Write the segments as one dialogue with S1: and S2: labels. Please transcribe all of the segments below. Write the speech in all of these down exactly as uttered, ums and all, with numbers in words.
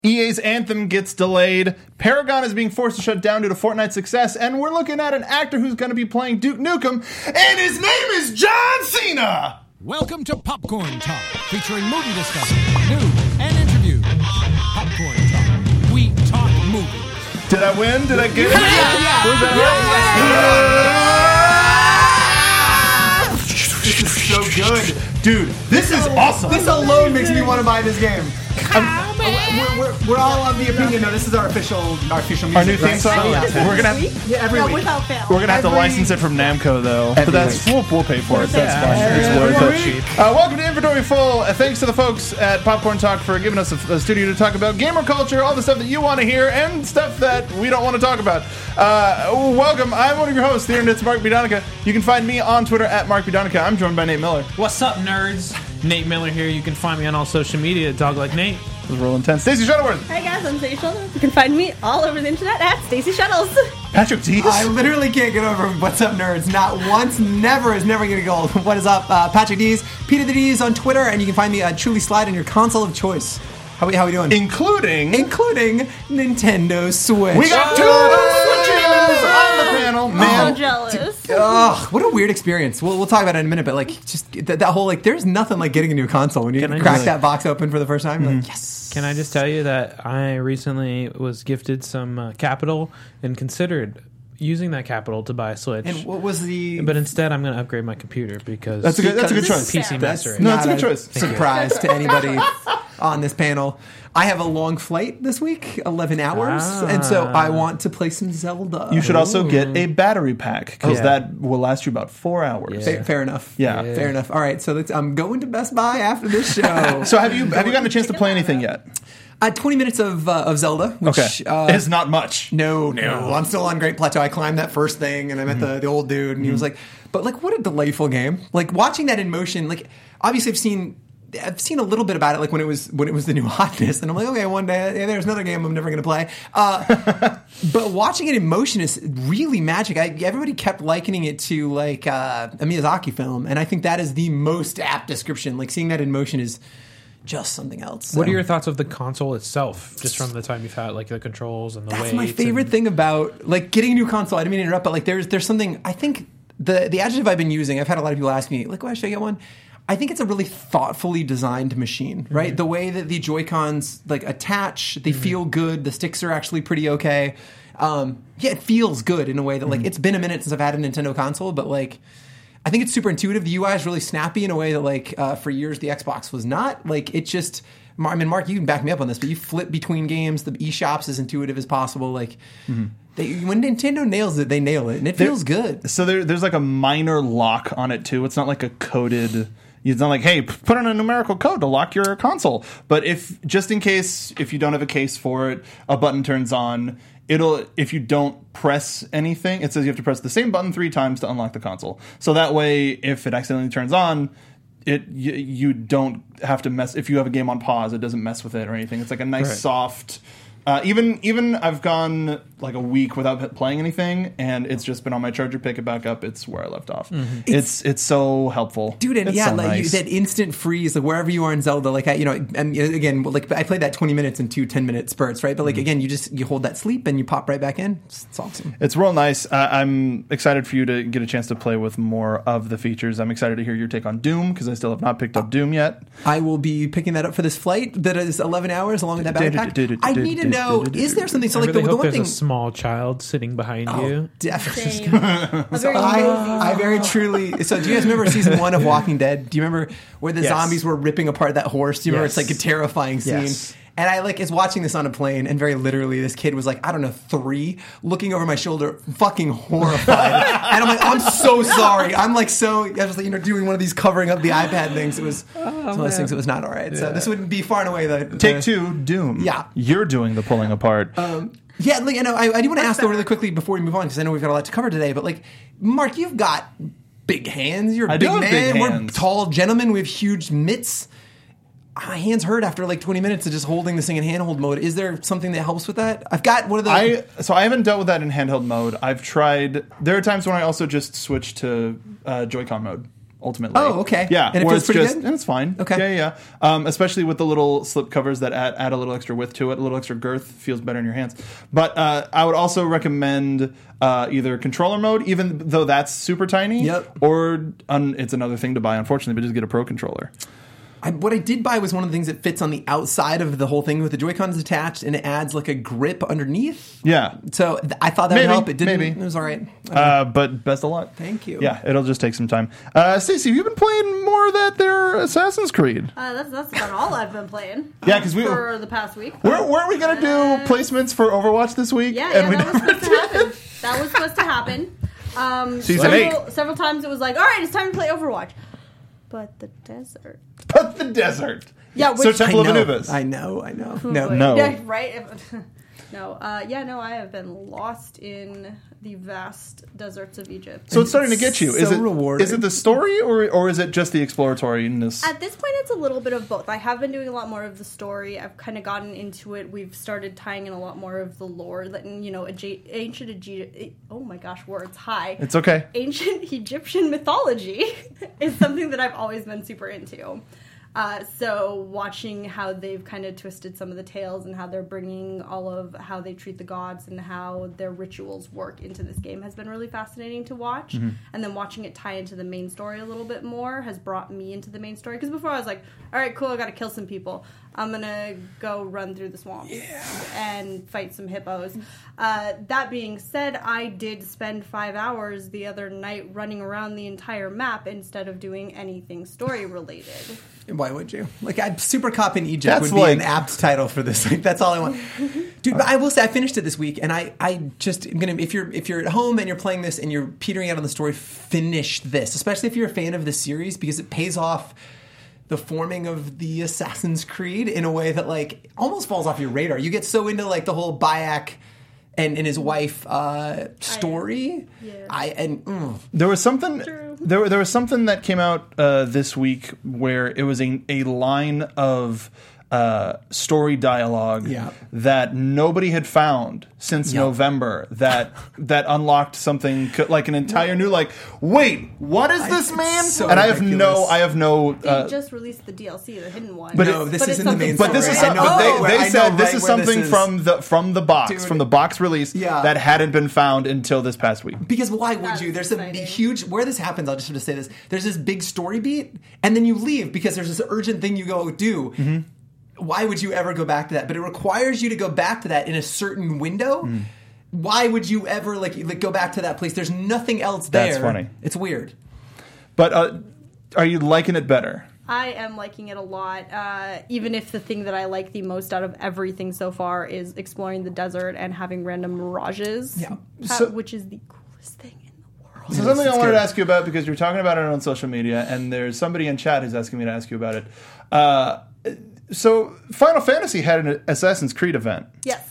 S1: E A's Anthem gets delayed, Paragon is being forced to shut down due to Fortnite's success, and we're looking at an actor who's going to be playing Duke Nukem, and his name is John Cena!
S2: Welcome to Popcorn Talk, featuring movie discussion, news, and interviews. Popcorn Talk. We talk movies.
S1: Did I win? Did I get it?
S3: This is so good.
S1: Dude, this is awesome.
S3: This alone makes me want to buy this game. Um, we're, we're, we're all of the opinion, though, this is our official our official music,
S1: Our new theme
S3: right?
S1: song?
S3: So, yeah.
S1: We're gonna have,
S3: Yeah, every
S4: No,
S3: week.
S4: without fail.
S1: we're gonna have to
S3: Every-
S1: license it from Namco, though. But
S3: Every
S1: that's
S3: week.
S1: we'll, we'll pay for it. That's
S2: Yeah.
S1: fine. It's
S3: Every
S1: worth it.
S2: week.
S1: Uh, welcome to Inventory Full. Uh, thanks to the folks at Popcorn Talk for giving us a, a studio to talk about gamer culture, all the stuff that you want to hear, and stuff that we don't want to talk about. Uh, welcome. I'm one of your hosts, the internet's Mark B. Donica. You can find me on Twitter at Mark B. Donica. I'm joined by Nate Miller.
S5: What's up, nerds? Nate Miller here. You can find me on all social media at Dog Like Nate.
S1: This is real intense. Stacey Shuttleworth.
S4: Hi guys, I'm Stacey Shuttles. You can find me all over the internet at Stacey Shuttles.
S1: Patrick Dees.
S3: I literally can't get over What's Up Nerds. Not once, never is never going to go. What is up? Uh, Patrick Dees, Peter the Dees on Twitter, and you can find me at Truly Slide on your console of choice. How we, how we doing?
S1: Including...
S3: Including Nintendo Switch.
S1: we got two switches on the panel.
S4: I'm
S1: Man,
S4: jealous.
S3: Ugh, what a weird experience. We'll, we'll talk about it in a minute, but like, just that, that whole, like, there's nothing like getting a new console when you
S5: Can I
S3: crack
S5: just-
S3: that box open for the first time. You're like, yes.
S5: Can I just tell you that I recently was gifted some uh, capital and considered using that capital to buy a Switch.
S3: And what was the...
S5: But instead, I'm going to upgrade my computer because
S1: That's a good- that's a good choice.
S5: P C
S3: That's
S5: Master Race.
S1: No, it's a
S3: not
S1: good choice.
S3: Surprise to anybody on this panel. I have a long flight this week, eleven hours,
S5: Ah.
S3: and so I want to play some Zelda.
S1: you should also get a battery pack, because
S5: Yeah.
S1: that will last you about four hours.
S3: Fair, fair enough.
S1: Yeah.
S3: fair enough. All right, so let's, I'm going to Best Buy after this show.
S1: So have you have you gotten a chance to play anything yet?
S3: uh, twenty minutes of uh, of Zelda, which
S1: Okay.
S3: uh,
S1: It's not much.
S3: No, no, I'm still on Great Plateau. I climbed that first thing, and I met
S1: Mm-hmm.
S3: the, the old dude, and he was like, "But like, what a delightful game! Like watching that in motion. Like, obviously, I've seen." I've seen a little bit about it, like when it was when it was the new hotness, and I'm like, okay, one day yeah, there's another game I'm never going to play. Uh, but watching it in motion is really magic. I, everybody kept likening it to like uh, a Miyazaki film, and I think that is the most apt description. Like seeing that in motion is just something else.
S5: What
S3: So.
S5: are your thoughts of the console itself, just from the time you've had like the controls and the
S3: That's
S5: weights?
S3: my favorite
S5: and-
S3: thing about like getting a new console. I didn't mean to interrupt, but like there's there's something I think the the adjective I've been using. I've had a lot of people ask me like, "Why should I get one?" I think it's a really thoughtfully designed machine, right?
S5: Mm-hmm.
S3: The way that the Joy-Cons like attach, they
S5: Mm-hmm.
S3: feel good. The sticks are actually pretty okay. Um, yeah, it feels good in a way that like
S5: Mm-hmm.
S3: it's been a minute since I've had a Nintendo console, but like I think it's super intuitive. The U I is really snappy in a way that like uh, for years the Xbox was not. Like it just. I mean, Mark, you can back me up on this, but you flip between games. The eShop's as intuitive as possible. Like, they, when Nintendo nails it, they nail it, and it feels good.
S1: So there, there's like a minor lock on it too. It's not like a coded. It's not like, hey, put in a numerical code to lock your console. But if just in case, if you don't have a case for it, a button turns on. It'll if you don't press anything, it says you have to press the same button three times to unlock the console. So that way, if it accidentally turns on, it you, you don't have to mess. If you have a game on pause, it doesn't mess with it or anything. It's like a nice
S5: Right.
S1: soft. Uh, even even I've gone like a week without playing anything, and it's just been on my charger. Pick it back up. It's where I left off. It's it's so helpful,
S3: Dude, and
S1: It's
S3: yeah,
S1: so
S3: like
S1: nice.
S3: you, that instant freeze, like wherever you are in Zelda, like I, you know, and again, like I played that twenty minutes in two ten minute spurts, right? But like again, you just you hold that sleep and you pop right back in. It's, it's awesome.
S1: It's real nice. Uh, I'm excited for you to get a chance to play with more of the features. I'm excited to hear your take on Doom, because I still have not picked up Doom yet.
S3: I will be picking that up for this flight that is eleven hours along with that battery pack. I need to know, is there something? So
S5: I
S3: like
S5: really
S3: the, the
S5: hope
S3: one
S5: there's
S3: thing.
S5: a small child sitting behind
S3: Oh,
S5: you.
S3: definitely.
S4: Same. A very
S3: I,
S4: cozy
S3: I very truly. So, do you guys remember season one of Walking Dead? Do you remember where the
S1: Yes.
S3: zombies were ripping apart that horse? Do you remember?
S5: Yes.
S3: It's like a terrifying scene.
S1: Yes.
S3: And I like is watching this on a plane, and very literally, this kid was like, I don't know, three, looking over my shoulder, fucking horrified. And I'm like, I'm so sorry. I'm like, so I was like, you know, doing one of these covering up the iPad things. It was
S5: Oh,
S3: one of those things that was not all right. So this would be far and away the
S1: Take
S3: the-
S1: two, Doom.
S3: Yeah.
S1: You're doing the pulling apart.
S3: Um, yeah, like, you know, I, I do want to ask though really quickly before we move on, because I know we've got a lot to cover today. But like, Mark, you've got big hands. You're a
S1: I do
S3: big
S1: have
S3: man.
S1: big
S3: We're
S1: hands.
S3: tall gentlemen. We have huge mitts. My hands hurt after like twenty minutes of just holding this thing in handhold mode. Is there something that helps with that? I've got one of the.
S1: I so I haven't dealt with that in handheld mode. I've tried. There are times when I also just switch to uh, Joy-Con mode. ultimately.
S3: Oh, okay.
S1: Yeah,
S3: And it
S1: where
S3: feels
S1: it's
S3: pretty
S1: just,
S3: good?
S1: and it's fine.
S3: Okay.
S1: Yeah, yeah. yeah. Um, especially with the little slip covers that add, add a little extra width to it, a little extra girth, feels better in your hands. But uh, I would also recommend uh, either controller mode, even though that's super tiny,
S3: Yep.
S1: or um, it's another thing to buy, unfortunately, but just get a Pro controller.
S3: I, what I did buy was one of the things that fits on the outside of the whole thing with the Joy-Cons attached, and it adds like a grip underneath.
S1: Yeah.
S3: So th- I thought that
S1: Maybe,
S3: would help. It didn't.
S1: maybe.
S3: It was all right.
S1: Uh, but best of luck.
S3: Thank you.
S1: Yeah, it'll just take some time. Uh, Stacey, have you been playing more of that there Assassin's Creed?
S4: Uh, that's that's about all I've been playing.
S1: Yeah, 'cause we-
S4: for the past week.
S1: Were, weren't we going to do placements for Overwatch this week?
S4: Yeah,
S1: And
S4: yeah,
S1: we
S4: that was
S1: never
S4: supposed to
S1: did.
S4: happen. That was supposed to happen. Um,
S1: Season
S4: several,
S1: eight.
S4: Several times it was like, all right, it's time to play Overwatch. But the desert.
S1: But the desert.
S4: Yeah, which
S1: So Temple
S3: I
S1: of
S3: know.
S1: Anubis.
S3: I know. I know.
S4: Oh,
S3: No.
S4: boy.
S1: No.
S4: Yeah, right? no. Uh, yeah, no, I have been lost in the vast deserts of Egypt.
S1: So it's starting to get you. Is
S3: So
S1: it
S3: rewarding.
S1: Is it the story or or is it just the exploratoriness?
S4: At this point, it's a little bit of both. I have been doing a lot more of the story. I've kind of gotten into it. We've started tying in a lot more of the lore. That, you know, Ag- ancient Egypt. Oh my gosh, words. Hi.
S1: It's okay.
S4: Ancient Egyptian mythology is something that I've always been super into. Uh, so watching how they've kind of twisted some of the tales and how they're bringing all of how they treat the gods and how their rituals work into this game has been really fascinating to watch.
S1: Mm-hmm.
S4: And then watching it tie into the main story a little bit more has brought me into the main story. Because before I was like, all right, cool, I gotta kill some people. I'm gonna go run through the swamps and fight some hippos. Uh, that being said, I did spend five hours the other night running around the entire map instead of doing anything story related.
S3: Why would you? Like, I'd, Super Cop in Egypt
S1: That's
S3: would be
S1: like-
S3: an apt title for this. Like, that's all I want, dude. But I will say, I finished it this week, and I, I just am gonna. If you're, if you're at home and you're playing this and you're petering out on the story, finish this. Especially if you're a fan of the series, because it pays off the forming of the Assassin's Creed in a way that like almost falls off your radar. You get so into like the whole Bayek and, and his wife uh, story.
S4: Yeah.
S3: I and. Mm.
S1: There was something.
S4: True.
S1: There, there was something that came out uh, this week where it was a, a line of uh, story dialogue
S3: Yeah.
S1: that nobody had found since
S3: Yeah.
S1: November. That that unlocked something co- like an entire new like. Wait, what is this
S3: it's
S1: man?
S3: so
S1: and I have
S3: ridiculous.
S1: no. I have no.
S4: They
S1: Uh,
S4: just released the D L C, the hidden one.
S1: But
S3: No,
S1: it-
S3: this
S4: but
S3: isn't
S4: it's
S3: the main
S4: something
S3: story.
S1: But this is
S3: I
S1: some,
S3: know
S1: but they,
S3: where-
S1: they
S3: I know
S1: said this
S3: right
S1: is
S3: where
S1: something
S3: this is.
S1: from the from the box
S3: Dude.
S1: from the box release
S3: Yeah.
S1: that hadn't been found until this past week.
S3: Because why would
S4: That's
S3: you? There's a
S4: exciting.
S3: huge where this happens. I'll just have to say this. There's this big story beat, and then you leave because there's this urgent thing you go do.
S1: Mm-hmm.
S3: Why would you ever go back to that? But it requires you to go back to that in a certain window.
S1: Mm.
S3: Why would you ever like, like go back to that place? There's nothing else there.
S1: That's funny.
S3: It's weird.
S1: But uh, are you liking it better?
S4: I am liking it a lot, uh, even if the thing that I like the most out of everything so far is exploring the desert and having random mirages,
S3: Yeah.
S4: ha-
S1: So-
S4: which is the coolest thing in the world.
S1: So something I
S3: it's
S1: wanted
S3: good.
S1: to ask you about because you're talking about it on social media, and there's somebody in chat who's asking me to ask you about it. Uh, so Final Fantasy had an Assassin's Creed event.
S4: Yes.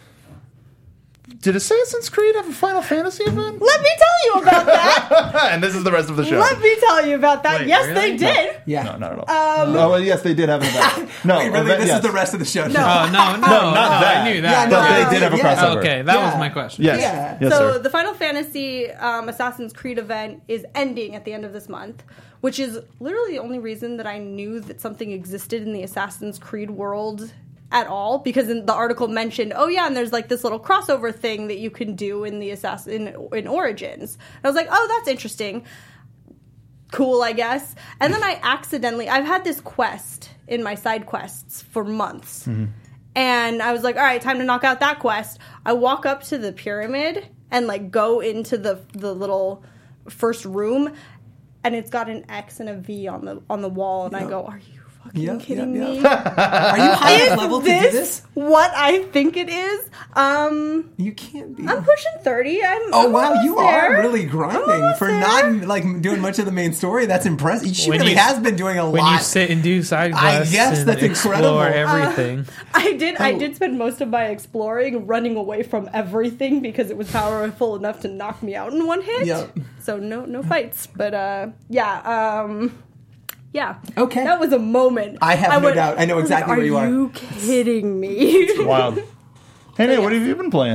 S1: Did Assassin's Creed have a Final Fantasy event?
S4: Let me tell you about that.
S1: And this is the rest of the show.
S4: Let me tell you about that.
S5: Wait,
S4: yes,
S5: really?
S4: they did.
S3: Yeah.
S1: No, not at all. Um, oh, well, yes, they did have an event. No,
S3: Wait, really?
S1: event,
S3: this
S1: yes.
S3: is the rest of the show.
S4: No.
S3: now.
S5: Oh no, no,
S1: not
S5: no,
S1: that.
S5: I knew
S3: Yeah,
S5: that.
S3: no,
S1: But
S3: Yeah.
S1: they did have a
S3: Yeah.
S1: crossover.
S5: Okay, that
S3: Yeah.
S5: was my question.
S1: Yes.
S3: Yeah.
S1: Yes,
S4: so
S1: sir.
S4: the Final Fantasy um, Assassin's Creed event is ending at the end of this month, which is literally the only reason that I knew that something existed in the Assassin's Creed world at all, because in the article mentioned, oh yeah, and there's like this little crossover thing that you can do in the Assassin in, in Origins. And I was like, oh, that's interesting. Cool, I guess. And then I accidentally, I've had this quest in my side quests for months. And I was like, all right, time to knock out that quest. I walk up to the pyramid and like go into the the little first room, and it's got an X and a V on the on the wall, and I go, are you fucking
S3: Yeah,
S4: kidding
S3: yeah,
S4: me?
S3: Are you high
S4: Is
S3: enough level to do
S4: this
S3: this?
S4: what I think it is? Um,
S3: You can't be.
S4: I'm pushing thirty. I'm
S3: Oh
S4: I'm
S3: wow,
S4: almost
S3: you
S4: there.
S3: are really
S4: I'm
S3: grinding
S4: almost
S3: for
S4: there.
S3: not like doing much of the main story. That's impressive. She
S5: When
S3: really
S5: you-
S3: has been doing a
S5: When
S3: lot.
S5: you sit and do side
S3: I
S5: quests
S3: guess
S5: and
S3: that's incredible.
S5: explore
S3: Uh,
S5: everything.
S4: I did. I
S3: Oh.
S4: did spend most of my exploring running away from everything because it was powerful enough to knock me out in one hit.
S3: Yep.
S4: So no, no fights. But uh, yeah, um, yeah.
S3: Okay.
S4: That was a moment.
S3: I have no
S4: went,
S3: doubt. I know exactly
S4: are
S3: where you are."
S4: Are you kidding me?
S1: Wild. Hey, Nate, what have you been playing?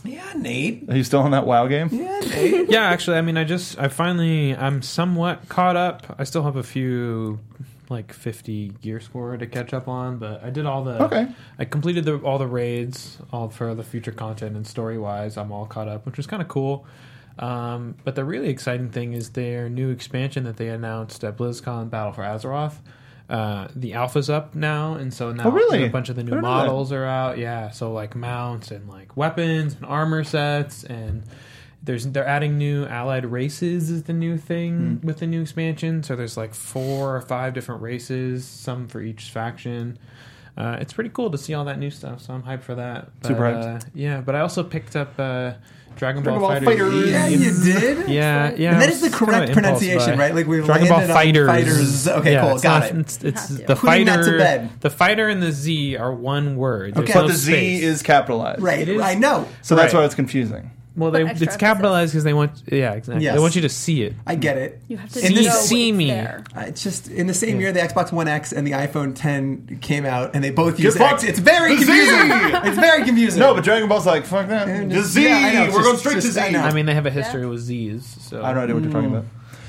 S3: Yeah, Nate.
S1: Are you still in that WoW game?
S3: Yeah, Nate.
S5: Yeah, actually, I mean, I just, I finally, I'm somewhat caught up. I still have a few, like, fifty gear score to catch up on, but I did all the,
S1: Okay.
S5: I completed the, all the raids, all for the future content, and story-wise, I'm all caught up, which was kind of cool. Um, but the really exciting thing is their new expansion that they announced at BlizzCon, Battle for Azeroth. Uh, the alpha's up now, and so now
S1: Oh, really?
S5: a bunch of the
S1: I
S5: new
S1: didn't know
S5: models are out. Yeah, so like mounts and like weapons and armor sets, and there's they're adding new allied races is the new thing
S1: Hmm.
S5: with the new expansion. So there's like four or five different races, some for each faction. Uh, it's pretty cool to see all that new stuff, so I'm hyped for that. But,
S1: Super hyped.
S5: Uh, yeah, but I also picked up uh, Dragon,
S1: Dragon
S5: Ball,
S1: Ball
S5: Fighter
S1: FighterZ.
S5: Z.
S3: Yeah, you did.
S5: Yeah, yeah.
S3: And that is the
S5: it's kind of
S3: correct
S5: an impulse
S3: pronunciation,
S5: buy.
S3: right? Like we
S5: Dragon Ball
S3: landed on
S5: Fighters.
S3: Fighters. Okay,
S5: Yeah,
S3: cool,
S5: it's
S3: got
S5: not-
S3: it.
S5: It's, it's
S4: Have to.
S5: the
S3: Putting that
S5: fighter.
S3: to bed.
S5: The fighter and the Z are one word. There's
S3: Okay.
S1: But
S5: no
S1: the Z
S5: space.
S1: is capitalized.
S3: Right,
S5: It is-
S3: I know.
S1: So that's
S5: Right.
S1: why it's confusing.
S5: Well, they,
S4: But extra
S5: it's capitalized because they want. Yeah, exactly.
S3: Yes.
S5: They want you to see it.
S3: I get it.
S4: You have to
S3: In
S4: know
S3: this-
S5: See
S4: it's
S5: me.
S4: there.
S3: Uh, It's just in the same year the Xbox One X and the iPhone ten came out, and they both use
S1: fucked.
S3: X. It's very
S1: The Z!
S3: confusing. It's very confusing.
S1: No, but Dragon Ball's like, fuck that.
S3: And
S1: The
S3: just-
S1: Z!
S3: yeah, I know,
S1: We're
S3: just-
S1: going straight
S3: just-
S1: to Z.
S3: I know.
S5: I mean, they have a history with Z's. So
S1: I have no idea what you're talking about.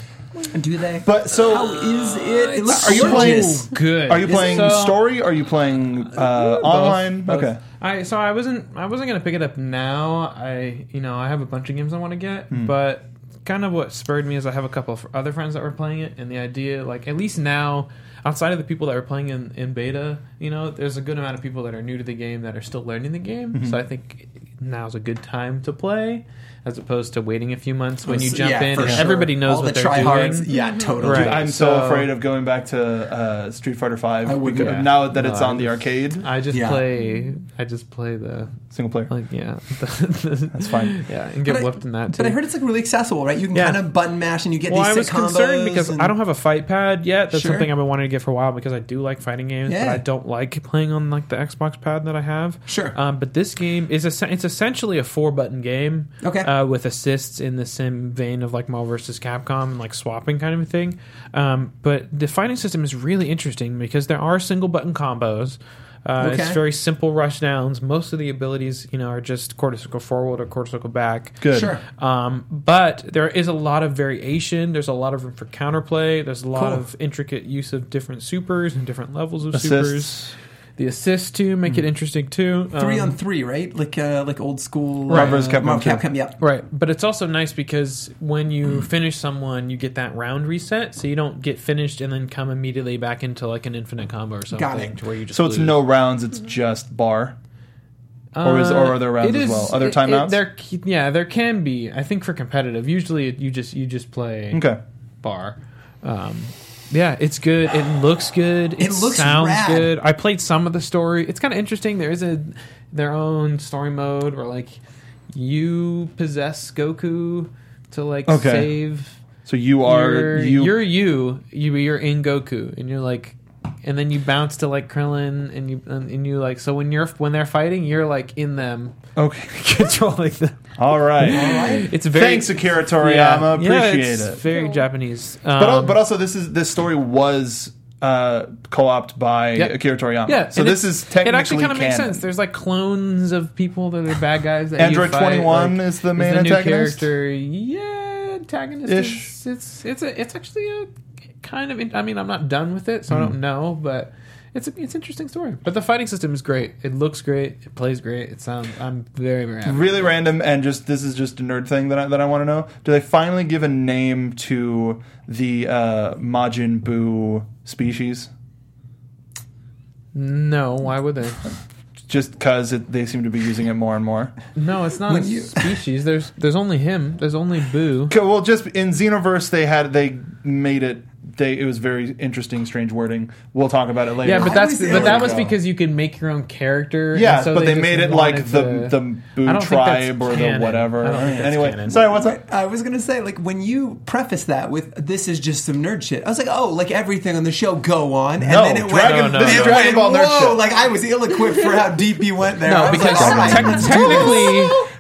S3: do they?
S1: But so,
S3: How is it? It looks
S1: Are you
S3: gorgeous.
S5: so good.
S1: are you playing
S5: So-
S1: story? Are you playing uh, online?
S5: Both.
S1: Okay.
S5: I so I wasn't I wasn't gonna pick it up now. I you know I have a bunch of games I want to get,
S1: Hmm.
S5: but kind of what spurred me is I have a couple of other friends that were playing it, and the idea like at least now outside of the people that were playing in, in beta, you know, there's a good amount of people that are new to the game that are still learning the game.
S1: Mm-hmm.
S5: So I think now's a good time to play as opposed to waiting a few months when you jump
S3: Yeah,
S5: in
S3: for
S5: and
S3: sure.
S5: everybody knows
S3: All
S5: what
S3: the
S5: they're
S3: tryhards.
S5: doing.
S3: Yeah, totally.
S5: Right.
S1: I'm so,
S5: So-
S1: afraid of going back to uh, Street Fighter Five
S3: I wouldn't.
S1: because
S5: Yeah.
S1: now that
S5: No,
S1: it's
S5: I
S1: on the
S5: just-
S1: arcade
S5: I just
S3: Yeah.
S5: play. I just play the
S1: single player.
S5: like yeah. That's
S1: fine.
S5: Yeah, and get
S3: But I-
S5: whooped in that too.
S3: But I heard it's like really accessible, right? You can
S5: Yeah.
S3: kind of button mash and you get
S5: well, I
S3: these
S5: was
S3: sick combos.
S5: concerned because
S3: and-
S5: I don't have a fight pad yet. That's
S3: Sure.
S5: something I've been wanting to get for a while because I do like fighting games,
S3: Yeah.
S5: but I don't like playing on like the Xbox pad that I have.
S3: Sure.
S5: Um, but this game is a, it's essentially a four button game.
S3: Okay.
S5: Uh, with assists in the same vein of like Marvel versus Capcom and like swapping kind of a thing. Um, but the fighting system is really interesting because there are single button combos. Uh,
S3: Okay.
S5: It's very simple rush downs. Most of the abilities, you know, are just quarter circle forward or quarter circle back.
S1: Good.
S3: Sure.
S5: Um, but there is a lot of variation. There's a lot of room for counterplay. There's a lot
S3: Cool.
S5: of intricate use of different supers and different levels of supers.
S1: Assists.
S5: The assists too make it interesting too.
S3: three
S5: Um,
S3: on three, right? Like uh, like old school
S1: Marvel
S3: uh,
S1: versus Capcom
S3: Marvel
S1: two.
S3: Capcom, yep.
S5: Right, but it's also nice because when you finish someone, you get that round reset, so you don't get finished and then come immediately back into like an infinite combo or something.
S3: Got it.
S5: To where you just
S1: So it's
S5: lose.
S1: no rounds. It's just bar. Or is- or are there rounds
S5: Uh, it
S1: as
S5: is-
S1: well? Are there
S5: it-
S1: timeouts?
S5: it- there, yeah, there can be. I think for competitive, usually you just you just play
S1: Okay.
S5: bar. Um, yeah, it's good. It looks good. It,
S3: It looks
S5: sounds
S3: rad.
S5: good. I played some of the story. It's kind of interesting. There is a their own story mode where like you possess Goku to like
S1: Okay.
S5: save.
S1: So you are
S5: you're,
S1: you.
S5: You're you. You you're in Goku, and you're like, and then you bounce to like Krillin, and you and, and you like. So when you're when they're fighting, you're like in them,
S1: okay.
S5: controlling them.
S1: All right.
S5: It's very
S1: Thanks, Akira Toriyama. Appreciate
S5: yeah, it's
S1: it.
S5: Very
S4: Cool.
S5: Japanese,
S1: But al-
S5: Um,
S1: but also this is this story was uh, co-opted by
S5: Yeah.
S1: Akira Toriyama.
S5: Yeah,
S1: So
S5: and
S1: this
S5: it's-
S1: is technically
S5: it actually kind of makes
S1: canon.
S5: sense. There's like clones of people that are bad guys. That
S1: Android
S5: you fight,
S1: twenty-one
S5: like,
S1: is the
S5: is
S1: main
S5: the new
S1: antagonist?
S5: character. Yeah, antagonist.
S1: Ish.
S5: Is, it's it's a, it's actually a kind of. I mean, I'm not done with it, so
S1: Hmm.
S5: I don't know, but. It's a, it's an interesting story, but the fighting system is great. It looks great. It plays great. It sounds. I'm very very happy.
S1: Really random, and just this is just a nerd thing that I, that I want to know. Do they finally give a name to the uh, Majin Buu species?
S5: No, why would they?
S1: Just because they seem to be using it more and more.
S5: No, it's not
S3: When
S5: a
S3: you-
S5: species. There's there's only him. There's only Boo.
S1: Okay, well, just in Xenoverse, they had they made it. They it was very interesting, strange wording. We'll talk about it later.
S5: Yeah, but
S3: I
S5: that's
S3: was
S5: but that was
S1: able to-
S5: because you could make your own character.
S1: Yeah,
S5: and so
S1: but they,
S5: just
S1: made it like
S5: wanted
S1: the
S5: to-
S1: the
S5: I
S1: Boo
S5: don't think
S1: tribe
S5: that's
S1: or
S5: canon.
S1: the whatever.
S5: I don't think that's
S1: Anyway,
S5: canon.
S1: sorry, what's up?
S3: I was gonna say, like, when you preface that with "this is just some nerd shit," I was like, "Oh, like everything on the show, go on." And
S1: No,
S3: then it
S1: Dragon-
S3: went,
S5: No, no,
S3: it
S5: no.
S1: Dragon
S3: went,
S1: Ball nerd
S3: whoa,
S1: shit.
S3: like I was ill-equipped for how deep you went there. I
S5: No,
S3: was
S5: because
S3: like, all right,
S5: tec-
S3: let's do
S5: technically,
S3: this.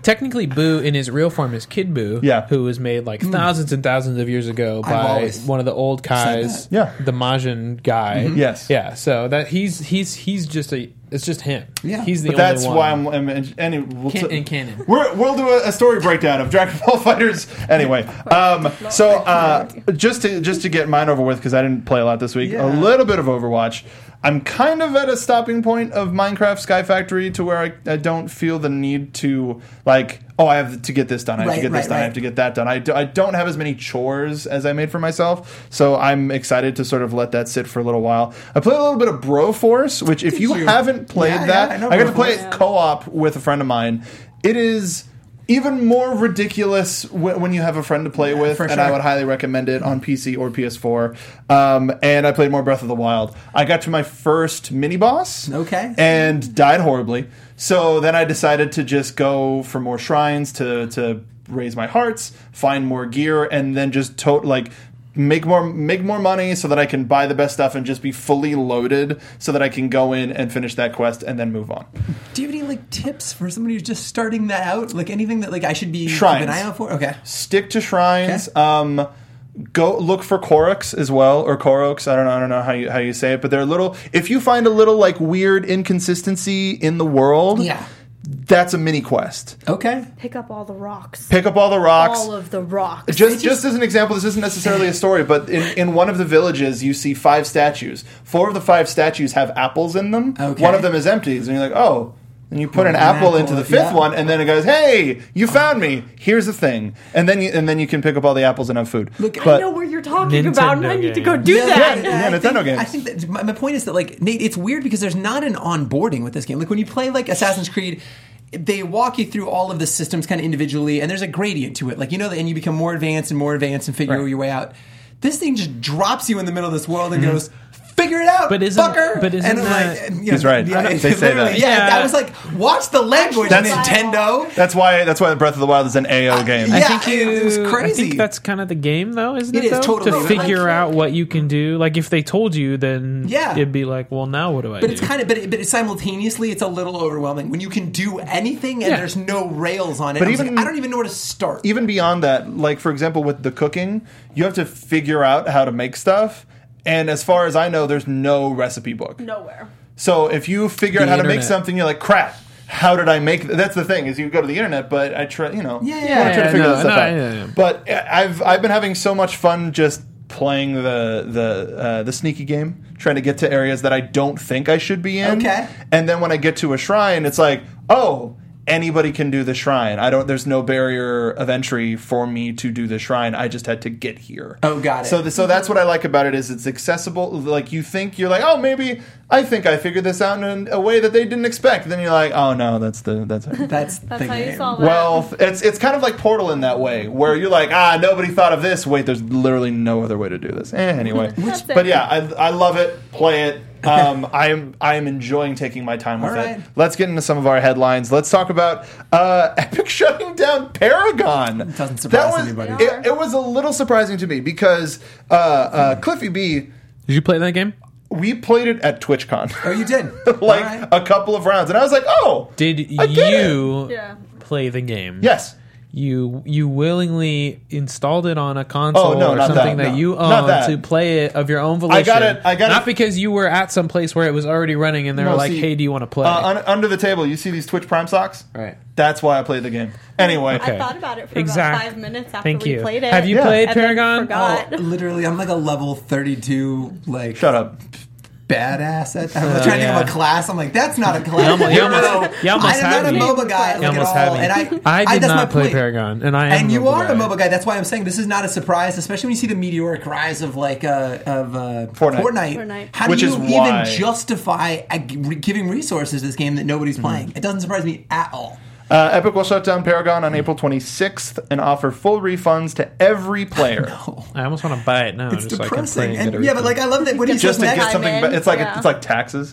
S5: technically Boo in his real form is Kid Boo,
S1: Yeah.
S5: who was made like thousands and thousands of years ago
S3: I've
S5: by
S3: always
S5: one of the old Kais,
S1: that. Yeah.
S5: the Majin guy.
S1: Yes.
S5: Yeah, so that he's he's he's just a it's just him.
S3: Yeah.
S5: He's the
S1: But
S5: only
S1: that's
S5: one.
S1: why I'm. I'm any, we'll
S5: Can-
S1: t-
S5: in canon.
S1: We're, we'll do a, a story breakdown of Dragon Ball Fighters. Anyway, um, so uh, just to just to get mine over with because I didn't play a lot this week.
S3: Yeah.
S1: A little bit of Overwatch. I'm kind of at a stopping point of Minecraft Sky Factory to where I, I don't feel the need to like. Oh, I have to get this done. I have
S3: Right,
S1: to get this
S3: right,
S1: done. I
S3: right.
S1: have to get that done. I, do, I don't have as many chores as I made for myself, so I'm excited to sort of let that sit for a little while. I played a little bit of Broforce, which if
S3: Did
S1: you,
S3: you?
S1: haven't played
S3: Yeah,
S1: that,
S3: yeah, I know
S1: I got to play
S3: Broforce.
S1: it co-op with a friend of mine. It is even more ridiculous w- when you have a friend to play with,
S3: for
S1: and
S3: sure.
S1: I would highly recommend it on P C or P S four. Um, and I played more Breath of the Wild. I got to my first mini boss,
S3: Okay.
S1: and died horribly. So then I decided to just go for more shrines to to raise my hearts, find more gear, and then just to- like. Make more, make more money so that I can buy the best stuff and just be fully loaded, so that I can go in and finish that quest and then move on.
S3: Do you have any like tips for somebody who's just starting that out? Like anything that like I should be
S1: Shrines.
S3: keeping an eye out for? Okay.
S1: Stick to shrines.
S3: Okay.
S1: Um, go look for Koroks as well, or Koroks. I don't know. I don't know how you how you say it, but they're little. If you find a little like weird inconsistency in the world,
S3: Yeah.
S1: that's a mini quest.
S3: Okay.
S4: Pick up all the rocks.
S1: Pick up all the rocks.
S4: All of the rocks.
S1: Just, just as an example, this isn't necessarily a story, but in, in one of the villages, you see five statues. Four of the five statues have apples in them.
S3: Okay.
S1: One of them is empty, and you're like, oh. And you put an
S3: An
S1: apple,
S3: apple,
S1: into the fifth
S3: yeah.
S1: one, and then it goes, "Hey, you found me. Here's the thing." And then you and then you can pick up all the apples and have food.
S3: Look,
S4: I know where you're talking about, and I
S5: Nintendo
S4: need to go
S5: game.
S4: do
S1: Yeah,
S4: that.
S1: yeah,
S3: I
S1: Nintendo
S3: think,
S1: games.
S3: I think that my, my point is that like Nate, it's weird because there's not an onboarding with this game. Like when you play like Assassin's Creed, they walk you through all of the systems kind of individually, and there's a gradient to it. Like you know, and you become more advanced and more advanced and figure
S1: Right.
S3: your way out. This thing just drops you in the middle of this world and goes. Figure it out,
S5: But isn't-
S3: fucker.
S5: but isn't
S3: and I'm
S5: that-
S3: like, you
S1: He's
S3: know,
S1: right.
S3: Yeah,
S1: They say
S3: literally,
S1: that.
S3: Yeah,
S5: Yeah.
S3: I was like, watch the language,
S1: That's-
S3: Nintendo.
S1: That's why. That's why Breath of the Wild is an A O game.
S3: yeah.
S5: I think you,
S3: it was
S5: I
S3: crazy.
S5: think that's kind of the game, though, isn't
S3: It
S5: it?
S3: is,
S5: though?
S3: totally.
S5: To
S3: But
S5: figure
S4: like-
S5: out what you can do. Like if they told you, then
S3: Yeah.
S5: it'd be like, well, now what do I
S3: But
S5: do?
S3: it's kind of, but, it, but it, simultaneously, it's a little overwhelming when you can do anything and
S5: Yeah.
S3: there's no rails on it.
S1: But
S3: I was
S1: even-
S3: like, I don't even know where to start.
S1: Even beyond that, like for example, with the cooking, you have to figure out how to make stuff. And as far as I know, there's no recipe book.
S4: Nowhere.
S1: So if you figure
S5: The
S1: out how to make
S5: internet.
S1: something, you're like, crap. How did I make? Th-? That's the thing is you go to the internet, but I try, you know,
S3: Yeah,
S1: I
S3: yeah,
S1: try to
S5: yeah,
S1: figure
S5: no,
S1: that stuff
S5: no,
S1: out.
S5: yeah, yeah.
S1: But I've I've been having so much fun just playing the the uh, the sneaky game, trying to get to areas that I don't think I should be in.
S3: Okay.
S1: And then when I get to a shrine, it's like, oh. Anybody can do the shrine. I don't. There's no barrier of entry for me to do the shrine. I just had to get here.
S3: Oh, got it.
S1: So, th- so that's what I like about it is it's accessible. Like you think you're like, oh, maybe I think I figured this out in a way that they didn't expect. Then you're like, oh no, that's the that's. It.
S3: That's,
S4: That's
S3: the
S4: how you
S3: game.
S4: solve it.
S1: Well, it's it's kind of like Portal in that way, where you're like, ah, nobody thought of this. Wait, there's literally no other way to do this. Eh, anyway,
S4: That's
S1: but
S4: it.
S1: yeah, I, I love it. Play it. Um, I am I am enjoying taking my time with
S3: All right.
S1: it. Let's get into some of our headlines. Let's talk about uh, Epic shutting down Paragon.
S3: Doesn't surprise
S1: that was,
S3: anybody.
S1: It, it was a little surprising to me because uh, uh, Cliffy B,
S5: Did you play that game?
S1: we played it at TwitchCon.
S3: Oh, you did.
S1: like
S3: All right.
S1: a couple of rounds, and I was like, oh,
S5: Did
S1: I get it.
S5: you
S4: Yeah.
S5: play the game?
S1: yes.
S5: You you willingly installed it on a console
S1: Oh, no,
S5: or
S1: not
S5: something
S1: that,
S5: that,
S1: no.
S5: you
S1: Not
S5: own
S1: that.
S5: to play it of your own volition.
S1: I got it- I got
S5: Not
S1: it-
S5: because you were at some place where it was already running and they were
S1: No,
S5: like,
S1: see,
S5: "Hey, do you want to play?"
S1: Uh, un- under the table, you see these Twitch Prime socks?
S5: right.
S1: That's why I played the game. Anyway,
S5: Okay.
S4: I thought about it for
S5: Exact-
S4: about five minutes after
S5: Thank
S4: we
S5: you.
S4: played it.
S5: Have you
S1: Yeah.
S5: played
S4: and then
S5: Paragon?
S4: forgot.
S3: Oh, literally, I'm like a level thirty-two, like
S1: shut up.
S3: badass. At, I'm
S5: Uh,
S3: trying to think
S5: yeah.
S3: of a class. I'm like, that's not a class.
S5: You almost- you almost-
S3: No,
S5: you almost
S3: I'm
S5: had
S3: not
S5: me.
S3: a MOBA guy.
S5: You
S3: Like,
S5: almost
S3: at
S5: had
S3: all.
S5: me.
S3: And I,
S5: I did
S3: that's my
S5: not play
S3: point.
S5: Paragon, and I am
S3: And
S5: a
S3: you
S5: MOBA
S3: are a
S5: guy.
S3: MOBA guy. That's why I'm saying this is not a surprise, especially when you see the meteoric rise of like uh, of uh,
S1: Fortnite.
S4: Fortnite.
S3: How
S1: Which
S3: do
S1: is
S3: you
S1: why-
S3: even justify uh, g- giving resources to this game that nobody's playing? It doesn't surprise me at all.
S1: Uh, Epic will shut down Paragon on April twenty-sixth and offer full refunds to every player.
S5: I almost want to buy it now.
S3: It's
S5: just so I can play
S3: depressing.
S5: and,
S3: And,
S5: get a
S3: yeah, but
S5: refund.
S3: like I love that when he
S1: Just
S3: says
S1: to get
S3: next,
S1: something,
S4: I'm
S1: ba-
S4: in.
S1: it's like
S4: Yeah.
S1: it's like taxes.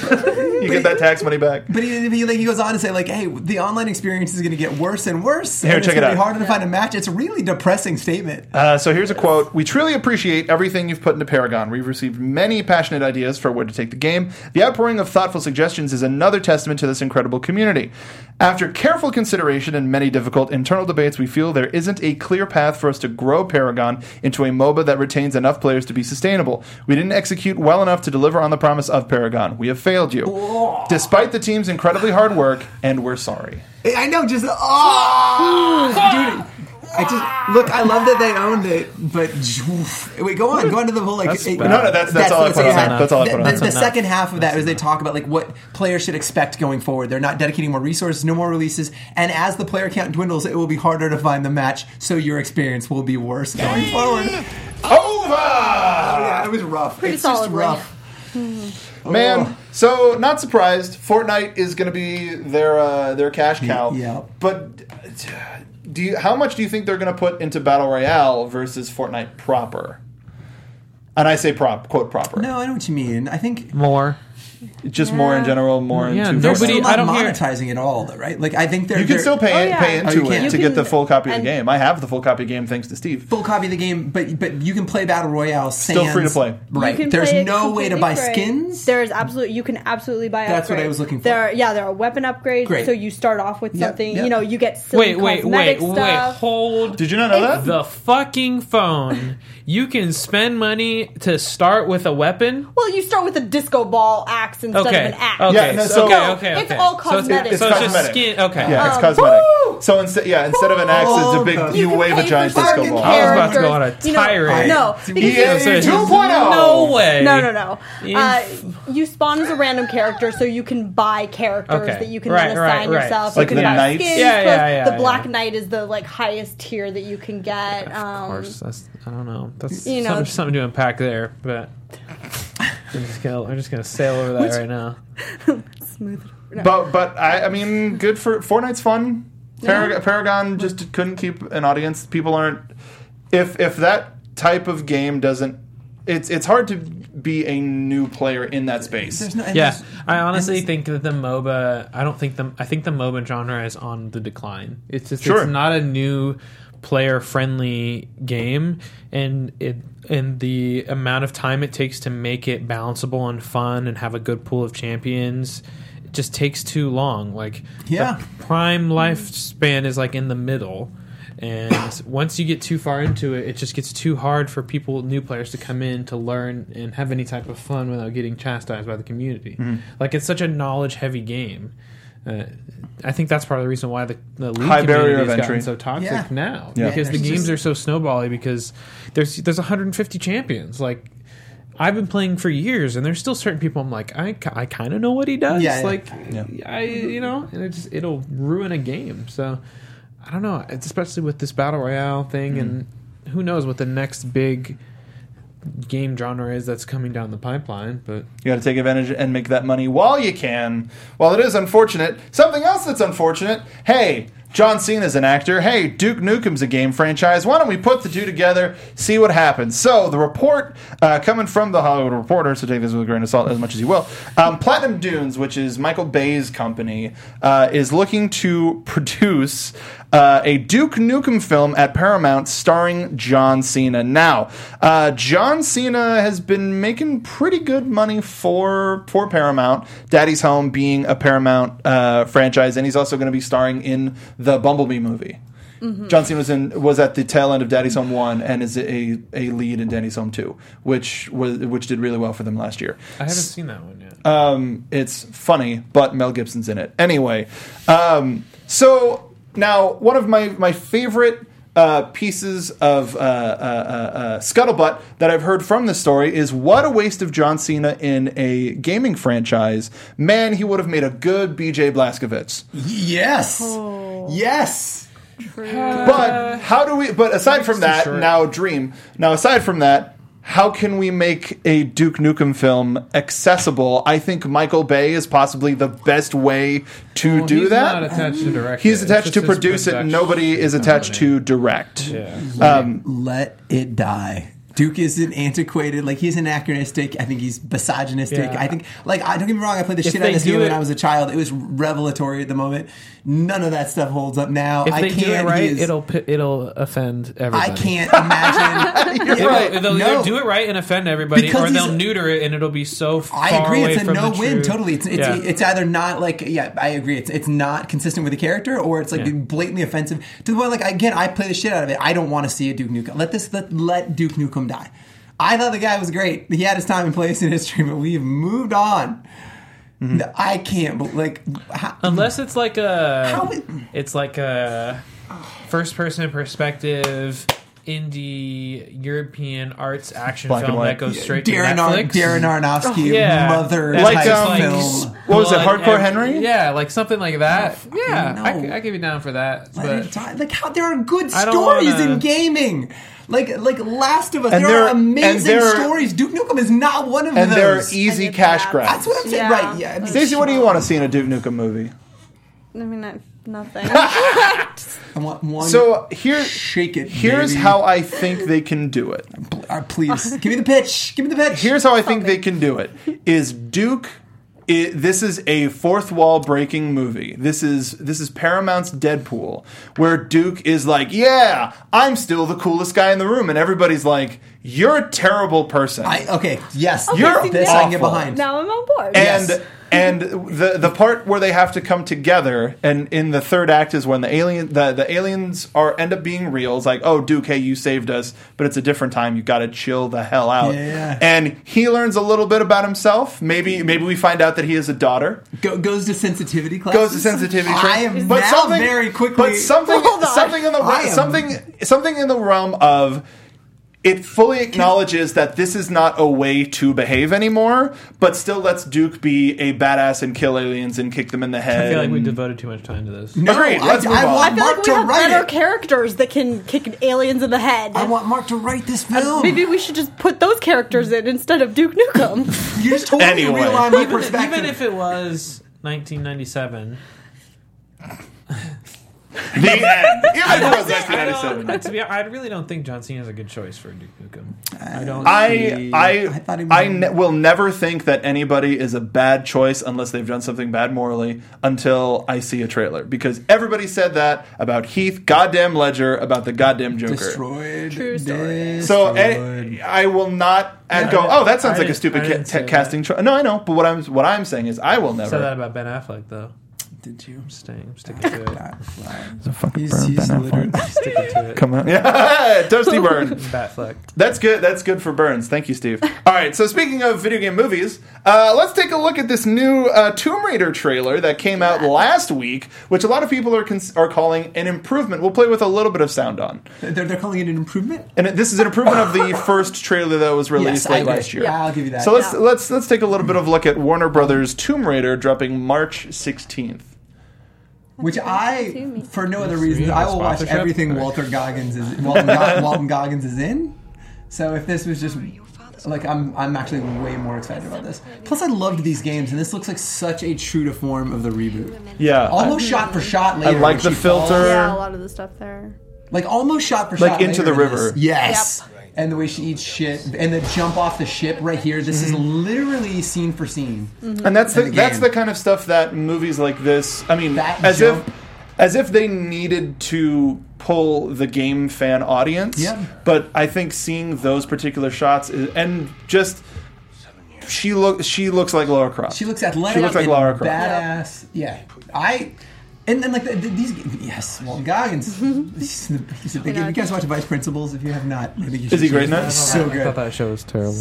S1: You get that tax money back.
S3: But he, he, like, he goes on to say, like, hey, the online experience is going to get worse and worse.
S1: Here,
S3: and it's
S1: check it
S3: gonna be
S1: out.
S3: harder to find a match. It's a really depressing statement.
S1: Uh, so here's a quote. We truly appreciate everything you've put into Paragon. We've received many passionate ideas for where to take the game. The outpouring of thoughtful suggestions is another testament to this incredible community. After careful consideration and many difficult internal debates, we feel there isn't a clear path for us to grow Paragon into a MOBA that retains enough players to be sustainable. We didn't execute well enough to deliver on the promise of Paragon. We have failed you. Despite the team's incredibly hard work, and we're sorry.
S3: I know, just oh, dude. I just look. I love that they owned it, but wait, go on, go on to the whole like.
S1: That's, it, no, no, that's that's, that's all I put on. That's, that's all I put on.
S3: The, the, the second half of that is they talk about like what players should expect going forward. They're not dedicating more resources, no more releases, and as the player count dwindles, it will be harder to find the match. So your experience will be worse going forward.
S1: Over.
S3: Oh yeah, it was rough.
S4: Pretty
S3: it's
S4: solid
S3: just rough.
S1: Man,
S3: Oh.
S1: so not surprised. Fortnite is going to be their uh, their cash cow.
S3: Yeah.
S1: But do you, how much do you think they're going to put into Battle Royale versus Fortnite proper? And I say prop, quote proper.
S3: No, I know what you mean. I think
S5: More.
S1: Just
S4: Yeah.
S1: more in general, more
S5: Yeah,
S1: into
S3: they're
S5: nobody-
S3: still
S5: I
S3: not
S5: don't hear-
S3: monetizing it all, though, right? Like I think they're
S1: You can
S3: they're-
S1: still pay
S4: Oh,
S1: it,
S4: yeah.
S1: pay
S3: Oh,
S1: into
S3: you
S1: it
S3: can.
S1: to
S4: You
S1: get the
S4: can-
S1: full copy of the
S4: and-
S1: game. I have the full copy of the game thanks to Steve.
S3: full copy of the game, but but you can play Battle Royale.
S1: Still
S3: sans-
S1: free to play.
S3: Right?
S4: You can
S3: There's
S4: play it
S3: no way to
S4: completely
S3: buy
S4: free.
S3: skins.
S4: There is absolutely you can absolutely buy.
S3: That's what I
S4: upgrades.
S3: was looking for.
S4: There, are, yeah, there are weapon upgrades.
S3: Great.
S4: So you start off with
S3: Yep,
S4: something.
S3: yep.
S4: You know, you get silly
S5: Wait, wait,
S4: cosmetic
S5: wait, wait.
S4: stuff.
S5: Hold
S1: Did you not know that?
S5: the fucking phone. You can spend money to start with a weapon.
S4: Well, you start with a disco ball axe instead
S5: Okay.
S4: of an axe.
S5: Okay.
S1: Yeah, no,
S5: so,
S1: so-
S5: okay. Okay.
S4: It's
S5: okay.
S4: all
S5: So it's-
S4: cosmetic.
S1: It's
S5: So it's, just
S1: cosmetic.
S5: skin. Okay.
S1: Yeah, it's
S4: Um,
S1: cosmetic.
S4: woo!
S1: So instead, yeah, instead of an axe, it's a big.
S3: Oh,
S1: You,
S4: can
S1: wave
S4: pay
S1: a giant
S4: for
S1: disco
S4: fucking
S1: ball.
S5: I was about to go on a
S4: characters. You know,
S5: tirade.
S4: No,
S1: E
S4: because
S1: A
S4: you-
S1: two point oh.
S5: No way.
S4: No, no, no.
S5: In-
S4: Uh, you spawn as a random character, so you can buy characters
S5: Okay.
S4: that you can
S5: Right,
S4: then
S5: right,
S4: assign
S5: right.
S4: yourself.
S1: Like
S4: you
S1: the
S4: can buy
S1: knights?
S4: skins.
S5: Yeah,
S4: plus
S5: yeah, yeah,
S4: The
S5: yeah.
S4: Black Knight is the like highest tier that you can get.
S5: Of
S4: Um,
S5: course, that's I don't know. That's
S4: You know-
S5: something, something to unpack there, but I'm just gonna I'm just gonna sail over that right now.
S4: smooth. No.
S1: But but I, I mean, good for Fortnite's fun. Parag- Paragon just couldn't keep an audience. People aren't. If if that type of game doesn't, it's it's hard to be a new player in that space.
S3: There's no, and
S5: Yeah,
S3: there's-
S5: I honestly
S3: and
S5: think that the MOBA. I don't think the. I think the MOBA genre is on the decline. It's just
S1: Sure.
S5: it's not a new player friendly game, and it and the amount of time it takes to make it balanceable and fun and have a good pool of champions. It just takes too long. Like
S3: Yeah.
S5: the prime lifespan is like in the middle. And once you get too far into it, it just gets too hard for people, new players, to come in to learn and have any type of fun without getting chastised by the community.
S1: Mm-hmm.
S5: Like it's such a knowledge-heavy game. Uh, I think that's part of the reason why the, the league
S1: High barrier
S5: community
S1: of
S5: has
S1: entry.
S5: gotten so toxic
S3: Yeah.
S5: now
S1: Yeah.
S5: because the
S3: There's
S5: games
S3: just-
S5: are so snowbally because there's there's one hundred fifty champions. Like I've been playing for years, and there's still certain people I'm like I, I kind of know what he does.
S3: Yeah, yeah.
S5: like
S1: Yeah.
S5: I you know, and it just it'll ruin a game. So. I don't know, it's especially with this battle royale thing,
S1: Mm-hmm.
S5: and who knows what the next big game genre is that's coming down the pipeline. But
S1: You got to take advantage and make that money while you can. While it is unfortunate, something else that's unfortunate. Hey, John Cena's an actor. Hey, Duke Nukem's a game franchise. Why don't we put the two together, see what happens? So the report uh, coming from the Hollywood Reporter, so take this with a grain of salt as much as you will. Um, Platinum Dunes, which is Michael Bay's company, uh, is looking to produce uh, a Duke Nukem film at Paramount starring John Cena. Now, uh, John Cena has been making pretty good money for for Paramount. Daddy's Home being a Paramount uh, franchise, and he's also going to be starring in the Bumblebee movie. Mm-hmm. John Cena was in was at the tail end of Daddy's Home one and is a, a lead in Daddy's Home two, which was which did really well for them last year.
S5: I haven't seen that one yet.
S1: Um, it's funny, but Mel Gibson's in it. Anyway, um, so now one of my, my favorite uh, pieces of uh, uh, uh, uh, scuttlebutt that I've heard from this story is what a waste of John Cena in a gaming franchise. Man, he would have made a good B J Blazkowicz.
S3: yes, yes.
S1: But how do we? But aside from that,
S5: short.
S1: now Dream. Now aside from that, how can we make a Duke Nukem film accessible? I think Michael Bay is possibly the best way to
S5: Well,
S1: do
S5: he's
S1: that.
S5: not attached to direct.
S1: He's
S5: it.
S1: attached
S5: It's
S1: to
S5: just his
S1: produce it.
S5: production
S1: Nobody is attached
S5: company.
S1: to direct.
S5: Yeah.
S3: Um, Let it die. Duke is an antiquated, like he's anachronistic. I think he's misogynistic.
S5: Yeah.
S3: I think, like, I don't get me wrong. I played the
S5: If
S3: shit out of
S5: they
S3: this
S5: do
S3: game when
S5: it-
S3: I was a child. It was revelatory at the moment. None of that stuff holds up now.
S5: If
S3: I
S5: they
S3: can't.
S5: do it
S3: he
S5: right,
S3: is-
S5: it'll pi- it'll offend everybody.
S3: I can't imagine.
S1: You're
S3: Yeah,
S1: right.
S5: They'll
S3: no.
S5: either do it right and offend everybody,
S3: Because
S5: or they'll
S3: he's-
S5: neuter it and it'll be so far
S3: I agree.
S5: away
S3: It's a
S5: from
S3: no
S5: the
S3: win.
S5: true-
S3: Totally. It's it's,
S5: Yeah.
S3: it's either not like yeah. I agree. It's it's not consistent with the character, or it's like
S5: Yeah.
S3: blatantly offensive to the point. Like again, I play the shit out of it. I don't want to see a Duke Nukem. Let this let let Duke Nukem die. I thought the guy was great. He had his time and place in history, but we've moved on.
S5: Mm-hmm.
S3: I can't. But like, how,
S5: Unless it's like a,
S3: How it-
S5: it's like a first-person perspective indie European arts action
S1: Black and
S5: film
S1: white.
S5: that goes straight to
S3: Darren Ar-
S5: Netflix.
S3: Darren Aronofsky
S5: Yeah.
S3: mother
S5: That's
S1: Like,
S3: type
S5: just
S1: um,
S5: like
S3: film.
S1: What was it,
S5: blood
S1: Hardcore
S5: every-
S1: Henry?
S5: Yeah, like something like that. yeah, I,
S3: no.
S5: c- I could be down for that.
S3: Let it
S5: But
S3: die. Like how there are good
S5: I don't
S3: stories
S5: wanna-
S3: in gaming. Like like Last of Us,
S1: And
S3: there
S1: there-
S3: are
S1: and
S3: amazing
S1: there are-
S3: stories. Duke Nukem is not one of
S1: And
S3: those.
S1: they're easy
S4: I get
S1: cash
S4: that.
S1: grabs.
S3: That's what I'm saying.
S4: Yeah.
S3: Right? Yeah. I mean,
S1: Stacey, what do you want to see in a Duke Nukem movie?
S4: I mean, I, nothing.
S3: I want one.
S1: So here,
S3: shake it.
S1: here's
S3: baby.
S1: how I think they can do it.
S3: Uh, please give me the pitch. Give me the pitch.
S1: Here's how I think they can do it: is Duke. It, this is a fourth wall breaking movie. This is this is Paramount's Deadpool, where Duke is like, "Yeah, I'm still the coolest guy in the room," and everybody's like, "You're a terrible person."
S3: I, okay. Yes.
S1: You're
S4: see,
S3: this
S4: now-
S3: I can get
S1: awful.
S3: behind.
S4: Now I'm on board.
S1: and
S3: Yes.
S1: and the the part where they have to come together, and in the third act is when the alien the, the aliens are end up being real. It's like, oh, Duke, hey, you saved us, but it's a different time. You got to chill the hell out.
S3: Yeah.
S1: And he learns a little bit about himself. Maybe maybe we find out that he has a daughter.
S3: Go, goes to sensitivity class.
S1: Goes to sensitivity
S3: I
S1: training.
S3: am
S1: but
S3: now
S1: something
S3: very quickly.
S1: But something
S4: Hold on.
S1: something in the
S3: I am-
S1: something something in the realm of. It fully acknowledges that this is not a way to behave anymore, but still lets Duke be a badass and kill aliens and kick them in the head.
S5: I feel like we
S1: and-
S5: devoted too much time to this.
S3: No,
S1: Agreed.
S3: I,
S1: Let's move
S3: I
S1: on.
S3: want
S4: I feel
S3: Mark
S4: like we
S3: to
S4: have
S3: write
S4: better
S3: it.
S4: characters that can kick aliens in the head.
S3: I want Mark to write this film.
S4: Maybe we should just put those characters in instead of Duke Nukem.
S3: You just totally
S1: Anyway.
S3: realign my
S5: Even,
S3: perspective.
S5: even if it was nineteen ninety-seven,
S1: The end. Even if it was
S5: I, don't,
S1: nineteen ninety-seven.
S5: to be, I really don't think John Cena is a good choice for Duke Nukem. I don't.
S1: I
S3: I
S1: I
S3: thought he was-
S1: I ne- will never think that anybody is a bad choice unless they've done something bad morally until I see a trailer, because everybody said that about Heath goddamn Ledger about the goddamn Joker.
S3: Destroyed.
S4: True story.
S1: So
S3: Destroyed.
S1: eh, I will not and
S5: I
S1: go.
S5: didn't-
S1: Oh, that sounds
S5: I
S1: like a
S5: didn't-
S1: stupid
S5: I
S1: ca-
S5: didn't
S1: ta-
S5: say that.
S1: casting choice. No, I know, but what I'm what I'm saying is I will
S5: said
S1: never.
S5: that about Ben Affleck, though.
S3: Did you?
S5: I'm staying. I'm sticking to it.
S1: It's a fucking
S3: He's,
S1: burn,
S3: he's
S1: Ben
S3: literally.
S1: Affleck.
S5: Sticking to it.
S1: Come on, yeah, toasty burn.
S5: Batfleck.
S1: That's good. That's good for Burns. Thank you, Steve. All right. So speaking of video game movies, uh, let's take a look at this new uh, Tomb Raider trailer that came out last week, which a lot of people are cons- are calling an improvement. We'll play with a little bit of sound on,
S3: They're, they're calling it an improvement.
S1: and it, this is an improvement of the first trailer that was released
S3: Yes, I
S1: late
S3: agree.
S1: last year.
S3: Yeah, I'll give you that.
S1: So let's
S4: Yeah.
S1: let's let's take a little bit of a look at Warner Brothers' Tomb Raider dropping March sixteenth.
S3: Which I, for no other reason,
S5: Free
S3: I will watch
S5: sponsorship?
S3: everything
S5: Or-
S3: Walter Goggins is Walton, Go- Walton Goggins is in. So if this was just like, I'm I'm actually way more excited about this. Plus, I loved these games, and this looks like such a true to form of the reboot.
S1: Yeah,
S3: Almost shot for shot. Later,
S1: like
S3: when
S1: the
S3: she falls.
S1: filter.
S4: Yeah, a lot of the stuff there.
S3: Like almost shot for
S1: Like
S3: shot.
S1: Into
S3: later
S1: the
S3: in this.
S1: River.
S3: Yes.
S4: Yep.
S3: And the way she eats shit, and the jump off the ship right here. This is literally scene for scene.
S1: And that's the,
S3: in the
S1: that's
S3: game.
S1: the kind of stuff that movies like this. I mean,
S3: That
S1: as
S3: jump.
S1: if as if they needed to pull the game fan audience.
S3: Yep.
S1: But I think seeing those particular shots is, and just she look she looks like Lara Croft.
S3: She looks athletic.
S1: She looks like
S3: and
S1: Lara Croft.
S3: badass. Yeah, I. And then like the, the, these, yes, Walton Goggins. he's the, he's the big, if you guys watch Vice Principals, if you have not, I think you should.
S1: Is he great in
S3: check
S1: that?
S3: it out. So
S5: I
S3: good.
S5: thought that show was terrible.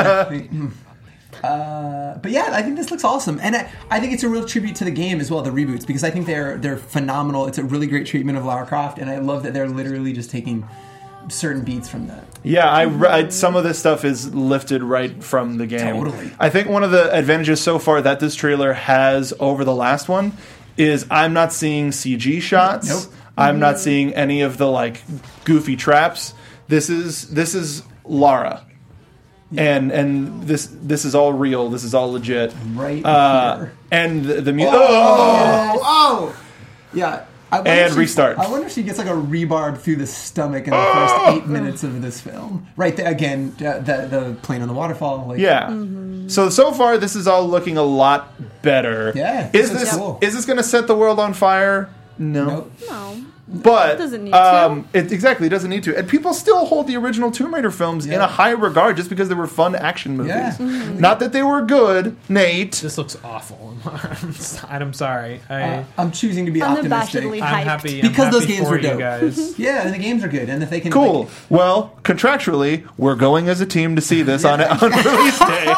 S3: Uh, but yeah, I think this looks awesome, and I, I think it's a real tribute to the game as well, the reboots, because I think they're they're phenomenal. It's a really great treatment of Lara Croft, and I love that they're literally just taking certain beats from that.
S1: Yeah, I, I some of this stuff is lifted right from the game.
S3: Totally.
S1: I think one of the advantages so far that this trailer has over the last one is I'm not seeing C G shots.
S3: Nope.
S1: I'm not seeing any of the like goofy traps. This is this is Lara. And and this this is all real. This is all legit.
S3: Right
S1: Uh,
S3: here.
S1: and the, the music.
S3: Oh, oh, yeah. I wonder
S1: and
S3: if she-
S1: restart.
S3: I wonder if she gets like a rebarb through the stomach in the first eight minutes of this film. Right there again, uh, the the plane on the waterfall. Like,
S1: Yeah. So so far, this is all looking a lot better.
S3: Yeah,
S1: Is
S3: this is
S1: this
S3: cool.
S1: is this going to set the world on fire? No.
S3: Nope.
S4: No.
S1: But
S4: It doesn't need
S1: um, it exactly it doesn't need to, and people still hold the original Tomb Raider films in
S3: Yeah.
S1: a high regard just because they were fun action movies.
S3: Yeah.
S4: Mm-hmm.
S1: Not that they were good, Nate.
S5: This looks awful. I'm sorry. I,
S3: Uh, I'm choosing to be optimistic.
S4: Unabashedly
S5: I'm
S4: hyped.
S5: happy.
S3: Because
S5: I'm
S3: those
S5: happy
S3: games
S5: for
S3: were
S5: you
S3: dope.
S5: guys.
S3: Yeah, and the games are good, and if they can
S1: Cool.
S3: like,
S1: Well, contractually, we're going as a team to see this on, on release day,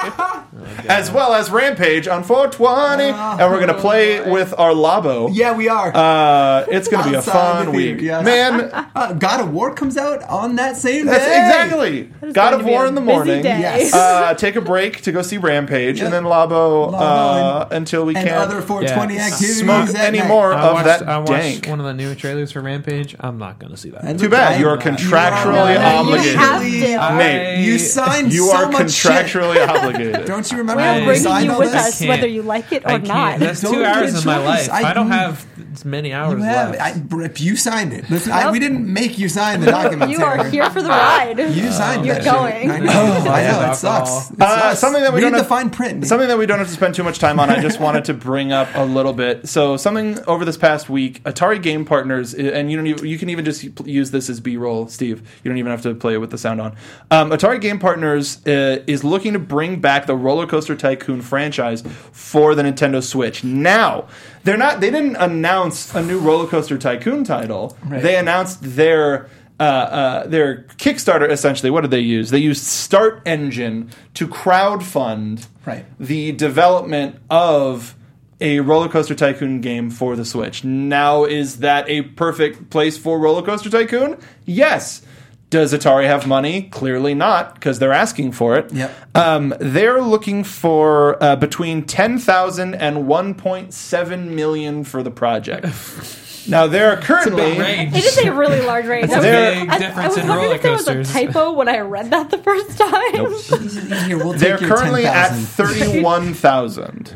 S1: as well as Rampage on four twenty, and we're going to play with our Labo.
S3: yeah, we are.
S1: Uh, it's going to be a
S3: Outside the
S1: fun
S3: theater,
S1: week,
S3: yes.
S1: man.
S3: Uh, God of War comes out on that same
S1: That's
S3: day.
S1: exactly
S4: It's
S1: God
S4: going
S1: of
S4: to be
S1: War
S4: a
S1: in the
S4: busy
S1: morning.
S4: day.
S3: Yes.
S1: Uh, take a break to go see Rampage,
S3: Yep.
S1: and then Labo,
S3: Labo
S1: uh, until we
S3: And
S1: can't
S3: other four twenty
S5: Yeah.
S3: activities.
S1: smoke
S3: at
S1: any
S3: night.
S1: more
S5: I
S1: of
S5: watched,
S1: that
S5: I watched
S1: dank.
S5: one of the new trailers for Rampage. I'm not going to see that.
S3: And
S1: Too
S3: look,
S1: bad.
S3: I-
S1: You are
S3: you
S1: contractually
S3: are-
S1: obligated.
S4: You have
S3: Usually-
S4: to.
S1: Nate,
S3: You signed
S1: You
S3: so
S1: are
S3: much shit.
S1: contractually obligated.
S3: Don't you remember
S4: We're
S3: when we
S5: bringing
S3: signed
S4: you
S3: all
S4: with
S3: this?
S4: us,
S5: can't.
S4: whether you like it or
S5: I
S4: not.
S5: can't. That's
S3: Don't
S5: two
S3: get
S5: hours of my
S3: choice.
S5: life. I,
S3: I-
S5: don't have as many hours
S3: You have.
S5: left.
S3: I, Rip, you signed it. Listen, I,
S4: Nope.
S3: we didn't make you sign the document.
S4: You are
S3: Taylor.
S4: here for the ride.
S3: You signed
S4: You're
S3: that shit.
S4: going.
S3: I know. I know.
S5: Yeah.
S3: It sucks. It
S1: Uh,
S3: sucks.
S1: something that we
S3: Read
S1: don't
S3: the
S1: have-
S3: fine print.
S1: Something that we don't have to spend too much time on, I just wanted to bring up a little bit. So, something over this past week, Atari Game Partners, and you don't even, you can even just use this as B-roll, Steve. You don't even have to play it with the sound on. Um, Atari Game Partners uh, is looking to bring back the Roller Coaster Tycoon franchise for the Nintendo Switch. Now, they're not. They didn't announce a new Roller Coaster Tycoon title.
S3: Right.
S1: They announced their. Uh, uh, their Kickstarter, essentially, what did they use? They used Start Engine to crowdfund
S3: Right.
S1: the development of a Roller Coaster Tycoon game for the Switch. Now, is that a perfect place for Roller Coaster Tycoon? Yes. Does Atari have money? Clearly not, because they're asking for it.
S3: Yep.
S1: Um, they're looking for uh, between ten thousand and one point seven million for the project. Now, there are currently...
S5: range.
S4: It is a really large range.
S5: That's a
S1: There-
S5: big
S4: I,
S5: difference
S4: I was
S5: in
S4: wondering
S5: roller
S4: if there was a
S5: coasters.
S4: typo when I read that the first time.
S3: Here, we'll
S1: They're
S3: take your
S1: currently at
S3: ten thousand.
S1: thirty-one thousand.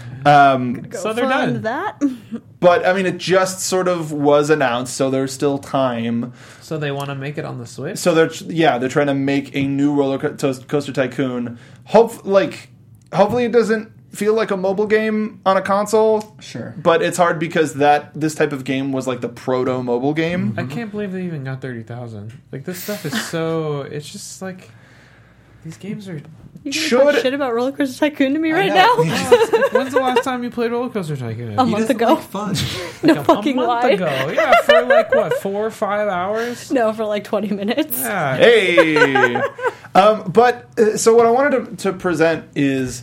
S1: Um,
S5: So they're
S4: Fund
S5: done.
S4: that.
S1: but, I mean, it just sort of was announced, so there's still time.
S5: So they want to make it on the Switch?
S1: So they're yeah they're trying to make a new Roller Co- Coaster Tycoon. Hope like hopefully it doesn't feel like a mobile game on a console.
S3: Sure.
S1: But it's hard because that this type of game was like the proto mobile game.
S5: I can't believe they even got thirty thousand. Like, this stuff is so... It's just like... These games are...
S4: You
S1: Should-
S4: can talk shit about Roller Coaster Tycoon to me right
S3: know.
S4: now?
S5: When's the last time you played Roller Coaster Tycoon?
S4: A
S3: He
S4: month
S3: doesn't
S4: ago.
S3: like fun.
S4: No
S5: Like a-
S4: fucking
S5: a month
S4: lie.
S5: ago. Yeah, for like, what, four or five hours?
S4: No, for like twenty minutes.
S5: Yeah.
S1: Hey, um, but uh, so what I wanted to, to present is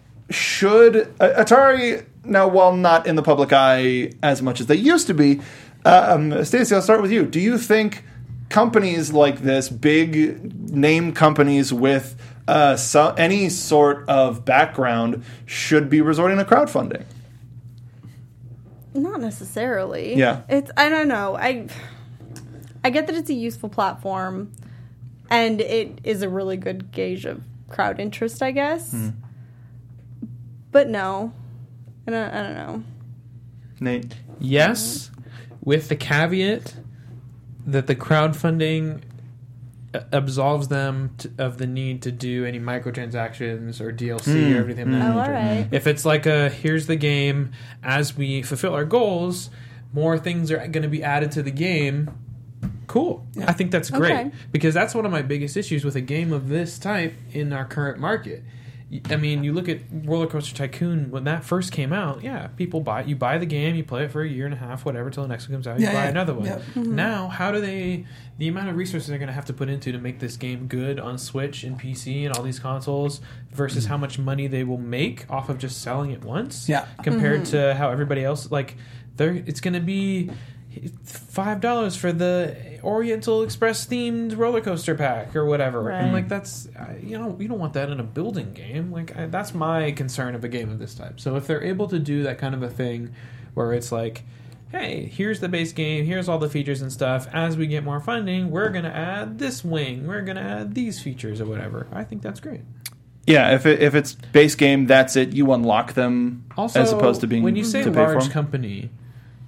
S1: should uh, Atari now, while not in the public eye as much as they used to be, uh, um, Stacey, I'll start with you. Do you think companies like this, big name companies with uh, so, any sort of background, should be resorting to crowdfunding?
S4: Not necessarily.
S1: Yeah.
S4: It's I don't know. I I get that it's a useful platform and it is a really good gauge of crowd interest, I guess.
S1: Hmm.
S4: But no. I don't I don't know.
S1: Nate,
S5: Yes, with the caveat that the crowdfunding a- absolves them t- of the need to do any microtransactions or D L C or everything of that
S4: Oh,
S5: nature.
S4: all right.
S5: If it's like a here's the game, as we fulfill our goals, more things are going to be added to the game. Cool. I think that's great
S4: Okay.
S5: because that's one of my biggest issues with a game of this type in our current market. Y- I mean, you look at Roller Coaster Tycoon when that first came out. Yeah, people buy you buy the game, you play it for a year and a half, whatever, till the next one comes out. You
S3: Yeah,
S5: buy
S3: yeah.
S5: another one.
S3: Yep.
S5: Now, how do they? The amount of resources they're going to have to put into to make this game good on Switch and P C and all these consoles versus how much money they will make off of just selling it once.
S3: Yeah.
S5: Compared to how everybody else like, they're it's going to be five dollars for the Oriental Express themed roller coaster pack or whatever. And
S4: Right.
S5: like that's uh, you know you don't want that in a building game. Like I, that's my concern of a game of this type. So if they're able to do that kind of a thing, where it's like, hey, here's the base game, here's all the features and stuff. As we get more funding, we're gonna add this wing, we're gonna add these features or whatever. I think that's great.
S1: yeah, if it, if it's base game, that's it. You unlock them
S5: Also,
S1: as opposed to being
S5: when you say
S1: to pay for
S5: large
S1: them.
S5: company,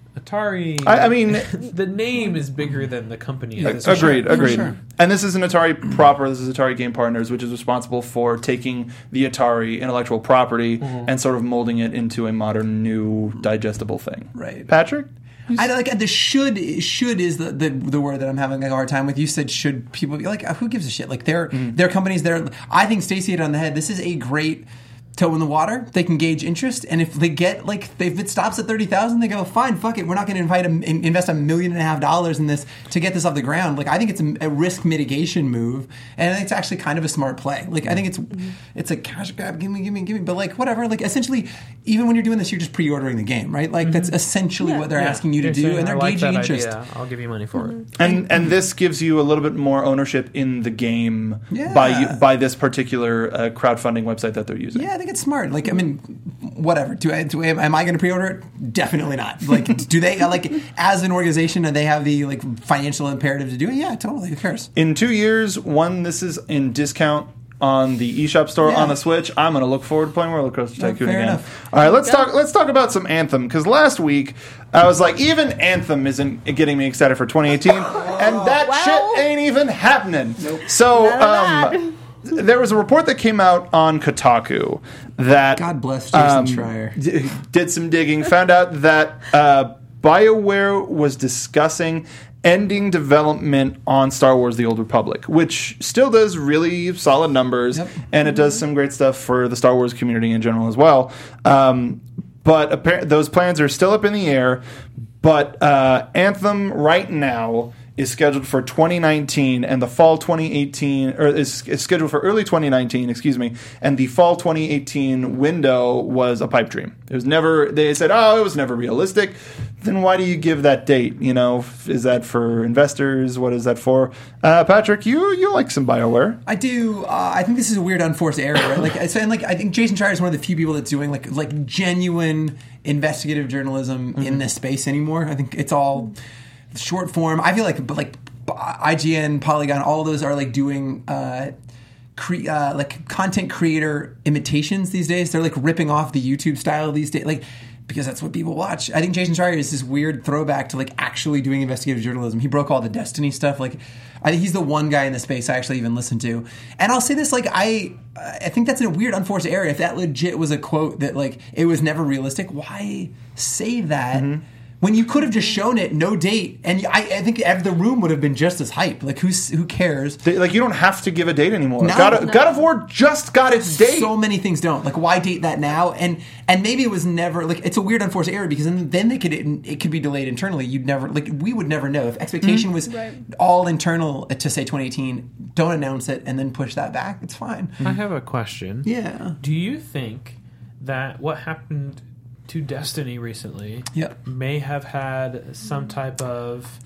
S5: Atari.
S1: I, I mean,
S5: the name is bigger than the company.
S1: Uh,
S5: is.
S1: agreed,
S3: sure.
S1: agreed.
S3: Sure.
S1: And this is an Atari proper. This is Atari Game Partners, which is responsible for taking the Atari intellectual property
S3: Mm-hmm.
S1: and sort of molding it into a modern, new, digestible thing.
S3: Right.
S1: Patrick?
S3: I like the should should is the, the the word that I'm having a hard time with. You said should people be like, who gives a shit? Like they're
S1: Mm.
S3: they're companies. They're I think Stacey hit it on the head. This is a great toe in the water. They can gauge interest, and if they get like if it stops at thirty thousand, they go fine, fuck it. We're not going to invite a, invest a million and a half dollars in this to get this off the ground. Like I think it's a, a risk mitigation move, and I think it's actually kind of a smart play. Like I think it's it's a cash grab, give me, give me, give me. But like whatever. Like essentially, even when you're doing this, you're just pre-ordering the game, right? Like that's essentially
S4: Yeah.
S3: what they're
S5: Yeah.
S3: asking you to
S5: They're
S3: do,
S5: saying,
S3: and they're
S5: "I like
S3: gauging
S5: that
S3: interest.
S5: idea. I'll give you money for it.
S1: And and this gives you a little bit more ownership in the game
S3: Yeah.
S1: by by this particular uh, crowdfunding website that they're using.
S3: Yeah, I think it's smart. Like, I mean, whatever. Do I? Do I am I going to pre-order it? Definitely not. Like, do they like as an organization? Do they have the like financial imperative to do it? Yeah, totally. Who cares?
S1: In two years, when this is in discount on the eShop store
S3: Yeah.
S1: on the Switch, I'm going to look forward to playing Roller Coaster
S3: Yeah,
S1: Tycoon
S3: fair
S1: again.
S3: enough.
S1: All right, let's
S4: Go.
S1: talk. Let's talk about some Anthem because last week I was like, even Anthem isn't getting me excited for twenty eighteen, and that
S4: Well.
S1: shit ain't even happening. So.
S4: None of
S1: Um, there was a report that came out on Kotaku that
S3: God bless Jason
S1: um,
S3: Schreier.
S1: d- did some digging, found out that uh, BioWare was discussing ending development on Star Wars The Old Republic, which still does really solid numbers,
S3: Yep.
S1: and it does some great stuff for the Star Wars community in general as well. Um, but appar- those plans are still up in the air, but uh, Anthem right now is scheduled for twenty nineteen, and the fall twenty eighteen, or is, is scheduled for early twenty nineteen, excuse me, and the fall twenty eighteen window was a pipe dream. It was never, they said, oh, it was never realistic. Then why do you give that date? You know, is that for investors? What is that for? Uh, Patrick, you you like some BioWare.
S3: I do. Uh, I think this is a weird unforced error, right? Like, so, and like I think Jason Schreier is one of the few people that's doing like like genuine investigative journalism in this space anymore. I think it's all short form. I feel like but like I G N, Polygon, all of those are like doing uh, cre- uh, like content creator imitations these days. They're like ripping off the YouTube style these days, like because that's what people watch. I think Jason Schreier is this weird throwback to like actually doing investigative journalism. He broke all the Destiny stuff. Like I think he's the one guy in the space I actually even listen to. And I'll say this, like I I think that's in a weird unforced area. If that legit was a quote that like it was never realistic, why say that? Mm-hmm. When you could have just shown it, no date, and I, I think the room would have been just as hyped. Like, who's who cares?
S1: They, like, you don't have to give a date anymore.
S3: No,
S1: God, of,
S3: no.
S1: God of War just got its date.
S3: So many things don't. Like, why date that now? And and maybe it was never like it's a weird unforced error because then, then they could it, it could be delayed internally. You'd never like we would never know if expectation was
S4: Right.
S3: all internal to say twenty eighteen. Don't announce it and then push that back. It's fine.
S5: I have a question.
S3: Yeah.
S5: Do you think that what happened to Destiny recently
S3: Yep.
S5: may have had some type of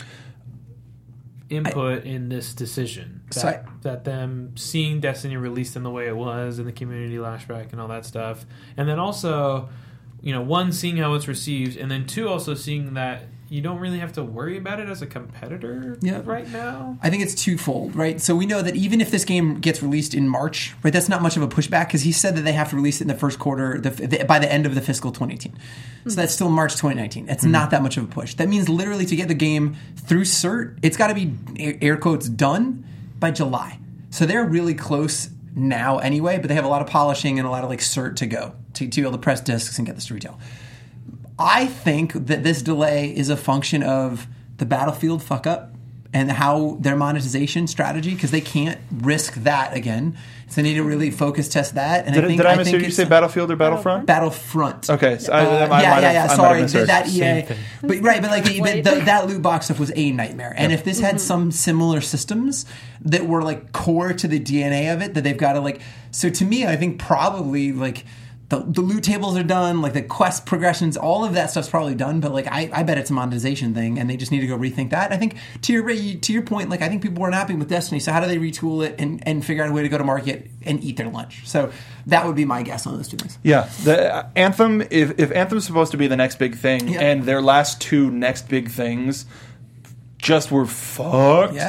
S5: input in this decision? That,
S3: So I-
S5: that them seeing Destiny released in the way it was and the community lashback and all that stuff. And then also, you know, one, seeing how it's received, and then two, also seeing that you don't really have to worry about it as a competitor
S3: Yeah.
S5: right now.
S3: I think it's twofold, right? So we know that even if this game gets released in March, right, that's not much of a pushback because he said that they have to release it in the first quarter, the, the, by the end of the fiscal twenty eighteen. So that's still March twenty nineteen. It's mm-hmm. not that much of a push. That means literally to get the game through cert, it's got to be air quotes done by July. So they're really close now anyway, but they have a lot of polishing and a lot of like cert to go to, to be able to press discs and get this to retail. I think that this delay is a function of the Battlefield fuck up and how their monetization strategy, because they can't risk that again. So they need to really focus test that. And
S1: Did,
S3: I think,
S1: did I
S3: I
S1: mishear
S3: think
S1: you
S3: it's
S1: say Battlefield or Battlefront?
S3: Battlefront.
S1: Okay, so I,
S3: Uh,
S1: I, I
S3: yeah,
S1: might
S3: yeah,
S1: have,
S3: yeah.
S1: I might have
S3: Sorry,
S1: misheard.
S3: that E A.
S5: Same thing.
S3: But right, but like the, the,
S4: Wait.
S3: the, that loot box stuff was a nightmare. And if this had some similar systems that were like core to the D N A of it, that they've got to like. So to me, I think probably like. The, the loot tables are done, like the quest progressions, all of that stuff's probably done. But like, I, I bet it's a monetization thing, and they just need to go rethink that. I think to your to your point, like I think people weren't happy with Destiny, so how do they retool it and, and figure out a way to go to market and eat their lunch? So that would be my guess on those two things.
S1: Yeah, the uh, Anthem. If if Anthem's supposed to be the next big thing,
S3: Yeah.
S1: and their last two next big things just were fucked.
S3: Yeah.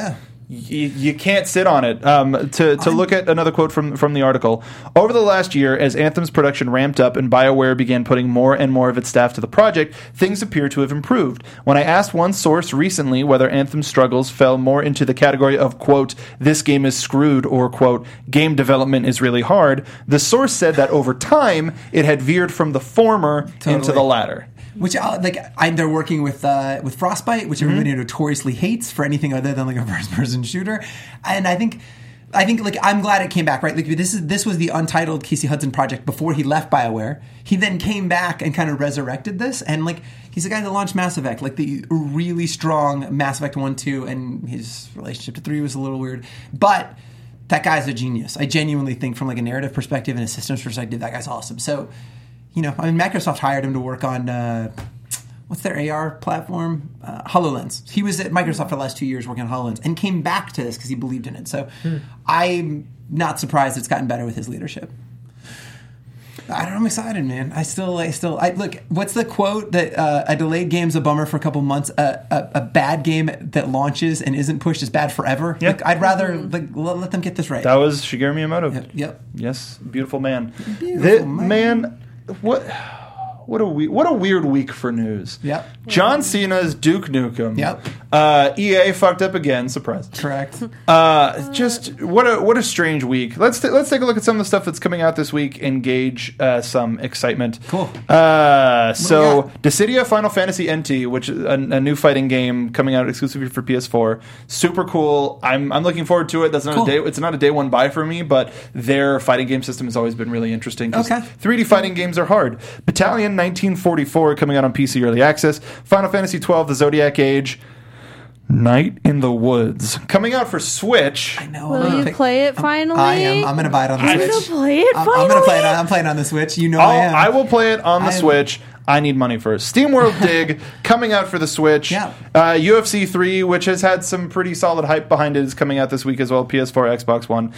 S1: You, you can't sit on it. Um, to to look at another quote from from the article, over the last year, as Anthem's production ramped up and BioWare began putting more and more of its staff to the project, things appear to have improved. When I asked one source recently whether Anthem's struggles fell more into the category of, quote, this game is screwed, or, quote, game development is really hard, the source said that over time, it had veered from the former
S3: Totally.
S1: into the latter.
S3: Which uh, like I, they're working with uh, with Frostbite, which everybody
S1: Mm-hmm.
S3: notoriously hates for anything other than like a first person shooter, and I think. I think like I'm glad it came back, right? Like this is this was the untitled Casey Hudson project before he left BioWare. He then came back and kind of resurrected this, and like he's the guy that launched Mass Effect, like the really strong Mass Effect one, two, and his relationship to three was a little weird, but that guy's a genius. I genuinely think from like a narrative perspective and a systems perspective, that guy's awesome. So, you know, I mean, Microsoft hired him to work on. Uh, What's their A R platform? Uh, HoloLens. He was at Microsoft for the last two years working on HoloLens and came back to this because he believed in it. So hmm. I'm not surprised it's gotten better with his leadership. I don't know. I'm excited, man. I still, I still, I look. What's the quote that uh, a delayed game's a bummer for a couple months? Uh, a, a bad game that launches and isn't pushed is bad forever.
S1: Yeah.
S3: Like, I'd rather like let, let them get this right.
S1: That was Shigeru Miyamoto.
S3: Yep. yep.
S1: Yes, beautiful man.
S3: Beautiful
S1: The-
S3: man.
S1: man. What? What a we- what a weird week for news.
S3: Yep.
S1: John Cena's Duke Nukem.
S3: Yep.
S1: Uh, E A fucked up again. Surprise.
S3: Correct.
S1: Uh, just what a what a strange week. Let's t- let's take a look at some of the stuff that's coming out this week and gauge uh, some excitement.
S3: Cool.
S1: Uh, so
S3: got?
S1: Dissidia Final Fantasy N T, which is a, a new fighting game coming out exclusively for P S four. Super cool. I'm I'm looking forward to it. That's not
S3: Cool.
S1: a day. It's not a day one buy for me, but their fighting game system has always been really interesting. 'Cause
S3: Okay.
S1: three D fighting games are hard. Battalion nineteen forty-four coming out on P C Early Access. Final Fantasy twelve: The Zodiac Age. Night in the Woods coming out for Switch.
S3: I know.
S4: Will
S3: I'm gonna
S4: you
S3: pick-
S4: play it finally?
S3: I am. I'm going to buy it on the
S4: You're
S3: Switch.
S4: gonna play it
S3: I'm,
S4: finally?
S3: I'm going to play it. On, I'm playing on the Switch. You know I am.
S1: I'll, I will play it on the
S3: I am-
S1: Switch. I need money first. SteamWorld Dig coming out for the Switch.
S3: Yeah.
S1: Uh, U F C three, which has had some pretty solid hype behind it, is coming out this week as well. P S four, Xbox One.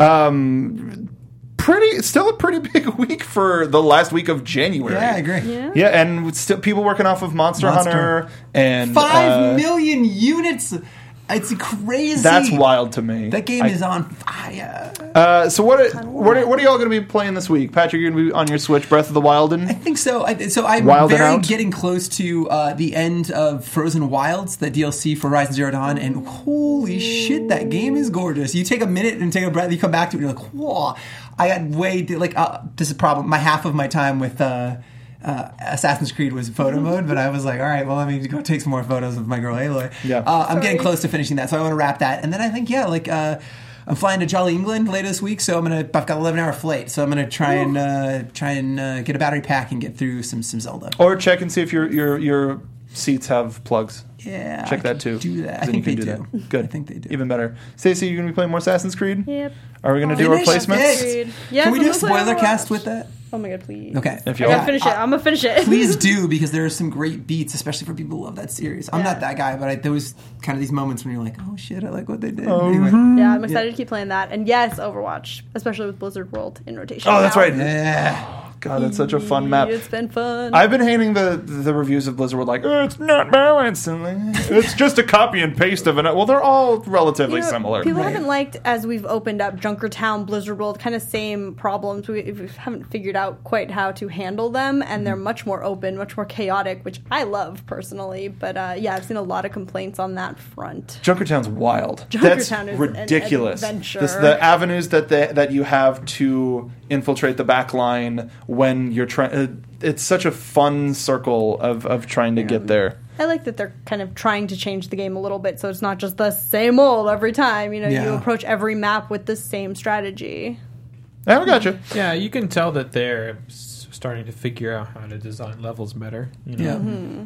S1: Um, pretty, still a pretty big week for the last week of January.
S3: Yeah, I agree.
S4: Yeah.
S1: Yeah, and still people working off of Monster,
S3: Monster.
S1: Hunter and
S3: Five
S1: uh,
S3: million units. It's crazy.
S1: That's wild to me.
S3: That game
S1: I-
S3: is on fire.
S1: Uh, so what? Are, what, are, what are y'all going to be playing this week, Patrick? You're going to be on your Switch, Breath of the Wild,
S3: I
S1: and
S3: think so. I, so I'm
S1: Wild and
S3: very
S1: Out?
S3: getting close to uh, the end of Frozen Wilds, the D L C for Horizon Zero Dawn, and holy shit, that game is gorgeous. You take a minute and take a breath, you come back to it, and you're like, whoa. I got way like uh, this is a problem. My half of my time with. Uh, Uh, Assassin's Creed was photo mode, but I was like, all right, well, let me go take some more photos of my girl Aloy.
S1: Yeah.
S3: Uh, I'm getting
S4: Sorry.
S3: close to finishing that, so I want to wrap that. And then I think, yeah, like, uh, I'm flying to Jolly England later this week, so I'm gonna. I've got an eleven hour flight, so I'm gonna try and uh, try and uh, get a battery pack and get through some some Zelda.
S1: or check and see if your your your seats have plugs.
S3: Yeah,
S1: Check
S3: I
S1: that
S3: can
S1: too.
S3: Do that.
S1: 'Cause
S3: I
S1: then you
S3: think they
S1: can
S3: do.
S1: that. Good.
S3: I think they do.
S1: Even better. Stacey, you going to be playing more Assassin's Creed?
S4: Yep.
S1: Are we going to do
S3: Finish
S1: replacements?
S3: it.
S4: Yes,
S3: Can we
S4: I'm
S3: do a
S4: gonna play
S3: spoiler
S4: Overwatch.
S3: cast with that?
S4: Oh my god, please.
S3: Okay.
S1: If
S4: I
S1: you
S4: gotta
S1: want.
S4: finish it. I'm gonna finish it.
S3: Please do, because there are some great beats, especially for people who love that series. I'm
S4: Yeah.
S3: not that guy, but I, there was kind of these moments when you're like, oh shit, I like what they did.
S1: Oh,
S3: Anyway.
S4: Yeah, I'm excited to keep playing that. And yes, Overwatch, especially with Blizzard World in rotation.
S1: Oh, that's
S4: now.
S1: right.
S3: Yeah.
S1: God, that's such a fun map.
S4: It's been fun.
S1: I've been hating the the reviews of Blizzard. Were like, oh, it's not balanced, and like, it's just a copy and paste of it. Well, they're all relatively
S4: You know,
S1: similar.
S4: People
S3: Right.
S4: haven't liked, as we've opened up Junkertown, Blizzard World, kind of same problems. We, we haven't figured out quite how to handle them, and they're much more open, much more chaotic, which I love personally. But uh, yeah, I've seen a lot of complaints on that front.
S1: Junkertown's wild.
S4: Junkertown
S1: That's
S4: is an
S1: ridiculous.
S4: adventure.
S1: This, the avenues that they, that you have to infiltrate the back line when you're trying. Uh, it's such a fun circle of, of trying to get there.
S4: I like that they're kind of trying to change the game a little bit, so it's not just the same old every time. You know, you
S3: Yeah.
S4: approach every map with the same strategy.
S1: Yeah, we got you.
S5: Yeah, you can tell that they're s- starting to figure out how to design levels better. You know?
S3: Yeah.
S4: Mm-hmm.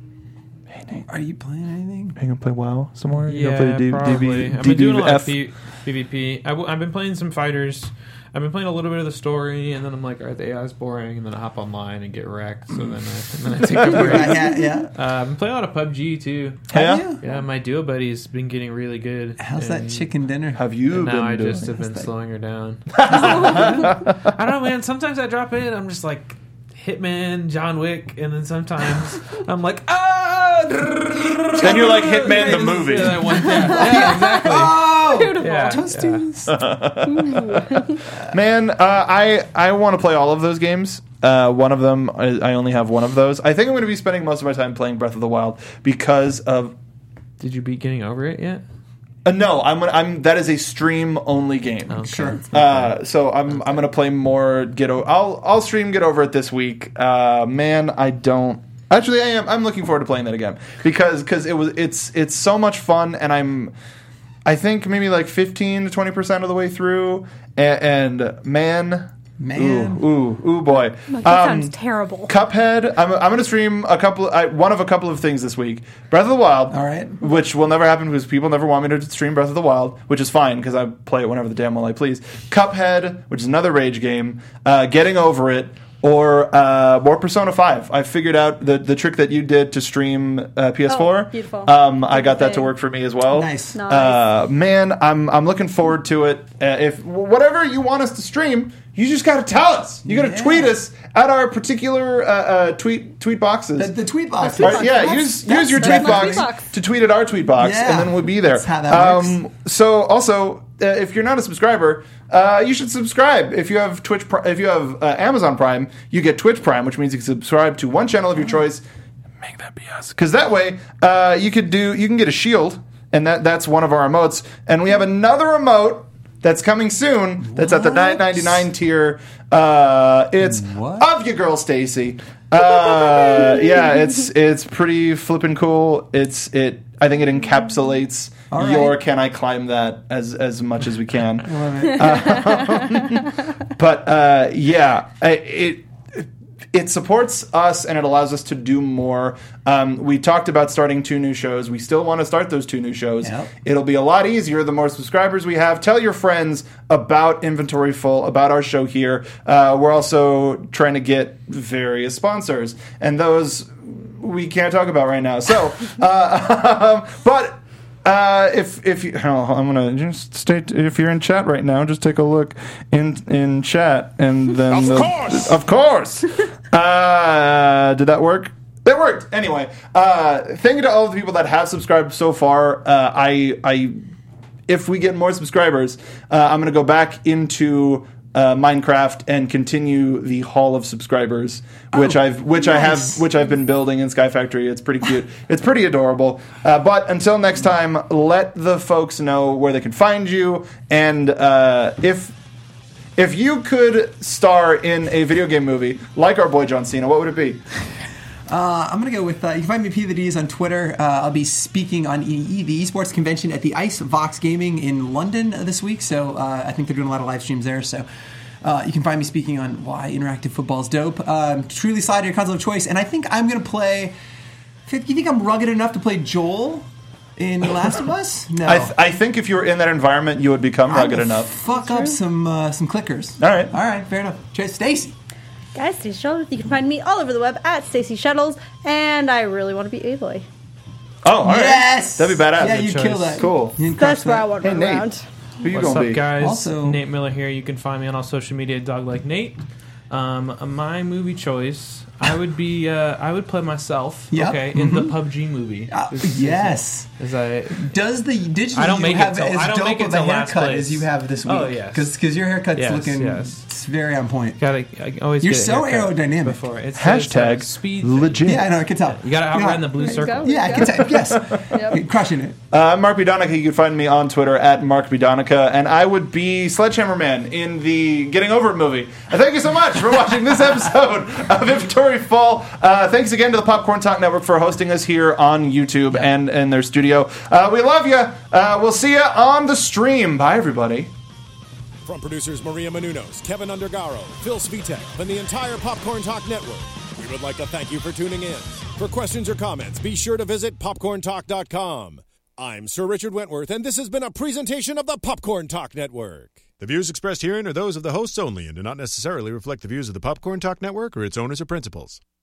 S1: Hey, Nate,
S3: Are you playing anything?
S1: are you gonna play WoW some more? You
S5: Yeah,
S1: gonna play D-
S5: probably.
S1: D B
S5: I've been doing a lot of
S1: D B F?
S5: P- PvP. I w- I've been playing some fighters. I've been playing a little bit of the story, and then I'm like, all right, the A I's boring, and then I hop online and get wrecked. So then I, and then I take a break.
S3: yeah, yeah.
S5: Uh, I've been playing a lot of P U B G too.
S3: Have
S1: Yeah?
S3: you?
S5: Yeah, my duo buddy's been getting really good.
S3: How's that
S5: and-
S3: chicken dinner?
S1: Have you
S5: And
S1: been
S5: now I
S1: doing?
S5: just have been
S3: that?
S5: slowing her down. I don't know, man. Sometimes I drop in, I'm just like Hitman, John Wick, and then sometimes I'm like, ah.
S1: then you're like Hitman the movie.
S5: Yeah, that one- yeah, yeah, exactly.
S3: Oh,
S4: Beautiful.
S5: Yeah.
S3: toasties.
S1: Man, uh, I I want to play all of those games. Uh, one of them, I, I only have one of those. I think I'm going to be spending most of my time playing Breath of the Wild because of.
S5: Did you beat Getting Over It yet?
S1: Uh, no, I'm gonna, I'm that is a stream only game.
S5: Okay.
S3: Sure.
S1: Uh, so I'm I'm gonna play more. Get o- I'll I'll stream Get Over It this week. Uh, man, I don't. Actually, I am. I'm looking forward to playing that again because because it was it's it's so much fun, and I'm. I think maybe like fifteen to twenty percent of the way through, and, and man,
S3: Man.
S1: ooh, ooh, ooh, boy,
S4: That
S1: Um,
S4: sounds terrible.
S1: Cuphead. I'm, I'm going to stream a couple, I, one of a couple of things this week. Breath of the Wild.
S3: All right.
S1: Which will never happen because people never want me to stream Breath of the Wild, which is fine because I play it whenever the damn well I please. Cuphead, which is another rage game. Uh, Getting Over It. Or uh, more Persona five. I figured out the, the trick that you did to stream uh, P S four.
S4: Oh, beautiful.
S1: Um, I got that to
S4: Thing.
S1: work for me as well.
S3: Nice.
S4: Nice.
S1: Uh, man, I'm I'm looking forward to it. Uh, if whatever you want us to stream, you just got to tell us. You got to
S3: Yeah.
S1: tweet us at our particular uh, uh, tweet tweet boxes.
S3: The, the tweet box.
S1: Right, yeah,
S3: That's-
S1: use
S3: that's
S1: use your tweet
S3: definitely-
S1: box,
S4: Tweet box.
S1: to tweet at our tweet box,
S3: Yeah.
S1: and then we'll be there.
S3: That's how that
S1: um,
S3: works.
S1: So also, uh, if you're not a subscriber, uh, you should subscribe. If you have Twitch, Pri- if you have uh, Amazon Prime, you get Twitch Prime, which means you can subscribe to one channel of your choice. Make that be us, because that way uh, you could do you can get a shield, and that that's one of our emotes, and we have another emote that's coming soon. That's at the
S3: What?
S1: nine ninety-nine tier. Uh, it's
S3: What?
S1: of your girl Stacy. Uh, yeah, it's it's pretty flippin' cool. It's it. I think it encapsulates
S3: All right.
S1: your "Can I climb that?" as as much as we can.
S3: Love it.
S1: But uh, yeah, I- it it supports us and it allows us to do more. Um, we talked about starting two new shows. We still want to start those two new shows.
S3: Yep.
S1: It'll be a lot easier the more subscribers we have. Tell your friends about Inventory Full, about our show here. Uh, we're also trying to get various sponsors, and those we can't talk about right now. So, uh, but. Uh, if if you, oh, I'm gonna just stay. If you're in chat right now, just take a look in in chat, and then
S2: Of
S1: the-
S2: course!
S1: of course. uh, did that work? That worked. Anyway, uh, thank you to all of the people that have subscribed so far. Uh, I I if we get more subscribers, uh, I'm gonna go back into uh, Minecraft and continue the Hall of Subscribers, which
S3: Oh,
S1: I've which I
S3: nice.
S1: have which I've been building in Sky Factory. It's pretty cute. It's pretty adorable. Uh, but until next time, let the folks know where they can find you, and uh, if if you could star in a video game movie like our boy John Cena, what would it be?
S3: Uh, I'm going to go with, uh, you can find me P the D's on Twitter. Uh, I'll be speaking on E E, the esports convention at the Ice Vox Gaming in London uh, this week. So uh, I think they're doing a lot of live streams there. So uh, you can find me speaking on why interactive football is dope. Um, truly slide to your console of choice. And I think I'm going to play, you think I'm rugged enough to play Joel in The Last of Us? No.
S1: I, th- I think if you were in that environment, you would become
S3: I
S1: rugged
S3: will
S1: enough.
S3: Fuck up some uh, some clickers.
S1: All right.
S3: All right, fair enough. Cheers, Stacy.
S4: Guys, Stacey Shuttles. You can find me all over the web at Stacey Shuttles, and I really want to be Aloy.
S1: Oh, all right.
S3: Yes!
S1: That'd be badass.
S3: Yeah,
S1: Good
S3: you
S5: choice.
S3: kill that.
S1: Cool.
S3: You can crush
S4: That's where
S3: that.
S4: I want
S1: Hey,
S4: to run
S1: Nate.
S4: around.
S1: Who you
S5: What's
S1: gonna
S5: up,
S1: be?
S5: guys?
S3: Also-
S5: Nate Miller here. You can find me on all social media, Dog Like Nate. Um, my movie choice, I would be, uh, I would play myself.
S3: Yep.
S5: Okay, in the P U B G movie.
S3: Uh,
S5: As-
S3: yes.
S5: As I,
S3: Does the digital
S5: I don't
S3: you
S5: make it
S3: have
S5: till-
S3: as
S5: I don't
S3: dope
S5: make it
S3: of a
S5: till last
S3: haircut
S5: place.
S3: as you have this week?
S5: Oh, yes.
S3: Because your haircut's
S5: Yes,
S3: looking
S5: yes.
S3: it's very on point.
S5: gotta, I always
S3: You're
S5: get a
S3: so
S5: haircut
S3: aerodynamic.
S5: Before. It's,
S1: Hashtag
S5: it's a speed thing.
S1: legit.
S3: Yeah, I know. I can tell.
S5: You gotta outrun the blue
S4: There you
S5: circle.
S4: go.
S3: Yeah, I can tell. Yes.
S4: Yep.
S3: You're crushing it.
S1: Uh, I'm Mark B. Donica. You can find me on Twitter at Mark B. Donica, and I would be Sledgehammer Man in the Getting Over It movie. And thank you so much for watching this episode of Inventory Full. Uh, thanks again to the Popcorn Talk Network for hosting us here on YouTube and in their studio. Uh, we love you. Uh, we'll see you on the stream. Bye, everybody.
S6: From producers Maria Menounos, Kevin Undergaro, Phil Svitek, and the entire Popcorn Talk Network, we would like to thank you for tuning in. For questions or comments, be sure to visit popcorn talk dot com. I'm Sir Richard Wentworth, and this has been a presentation of the Popcorn Talk Network. The views expressed herein are those of the hosts only and do not necessarily reflect the views of the Popcorn Talk Network or its owners or principals.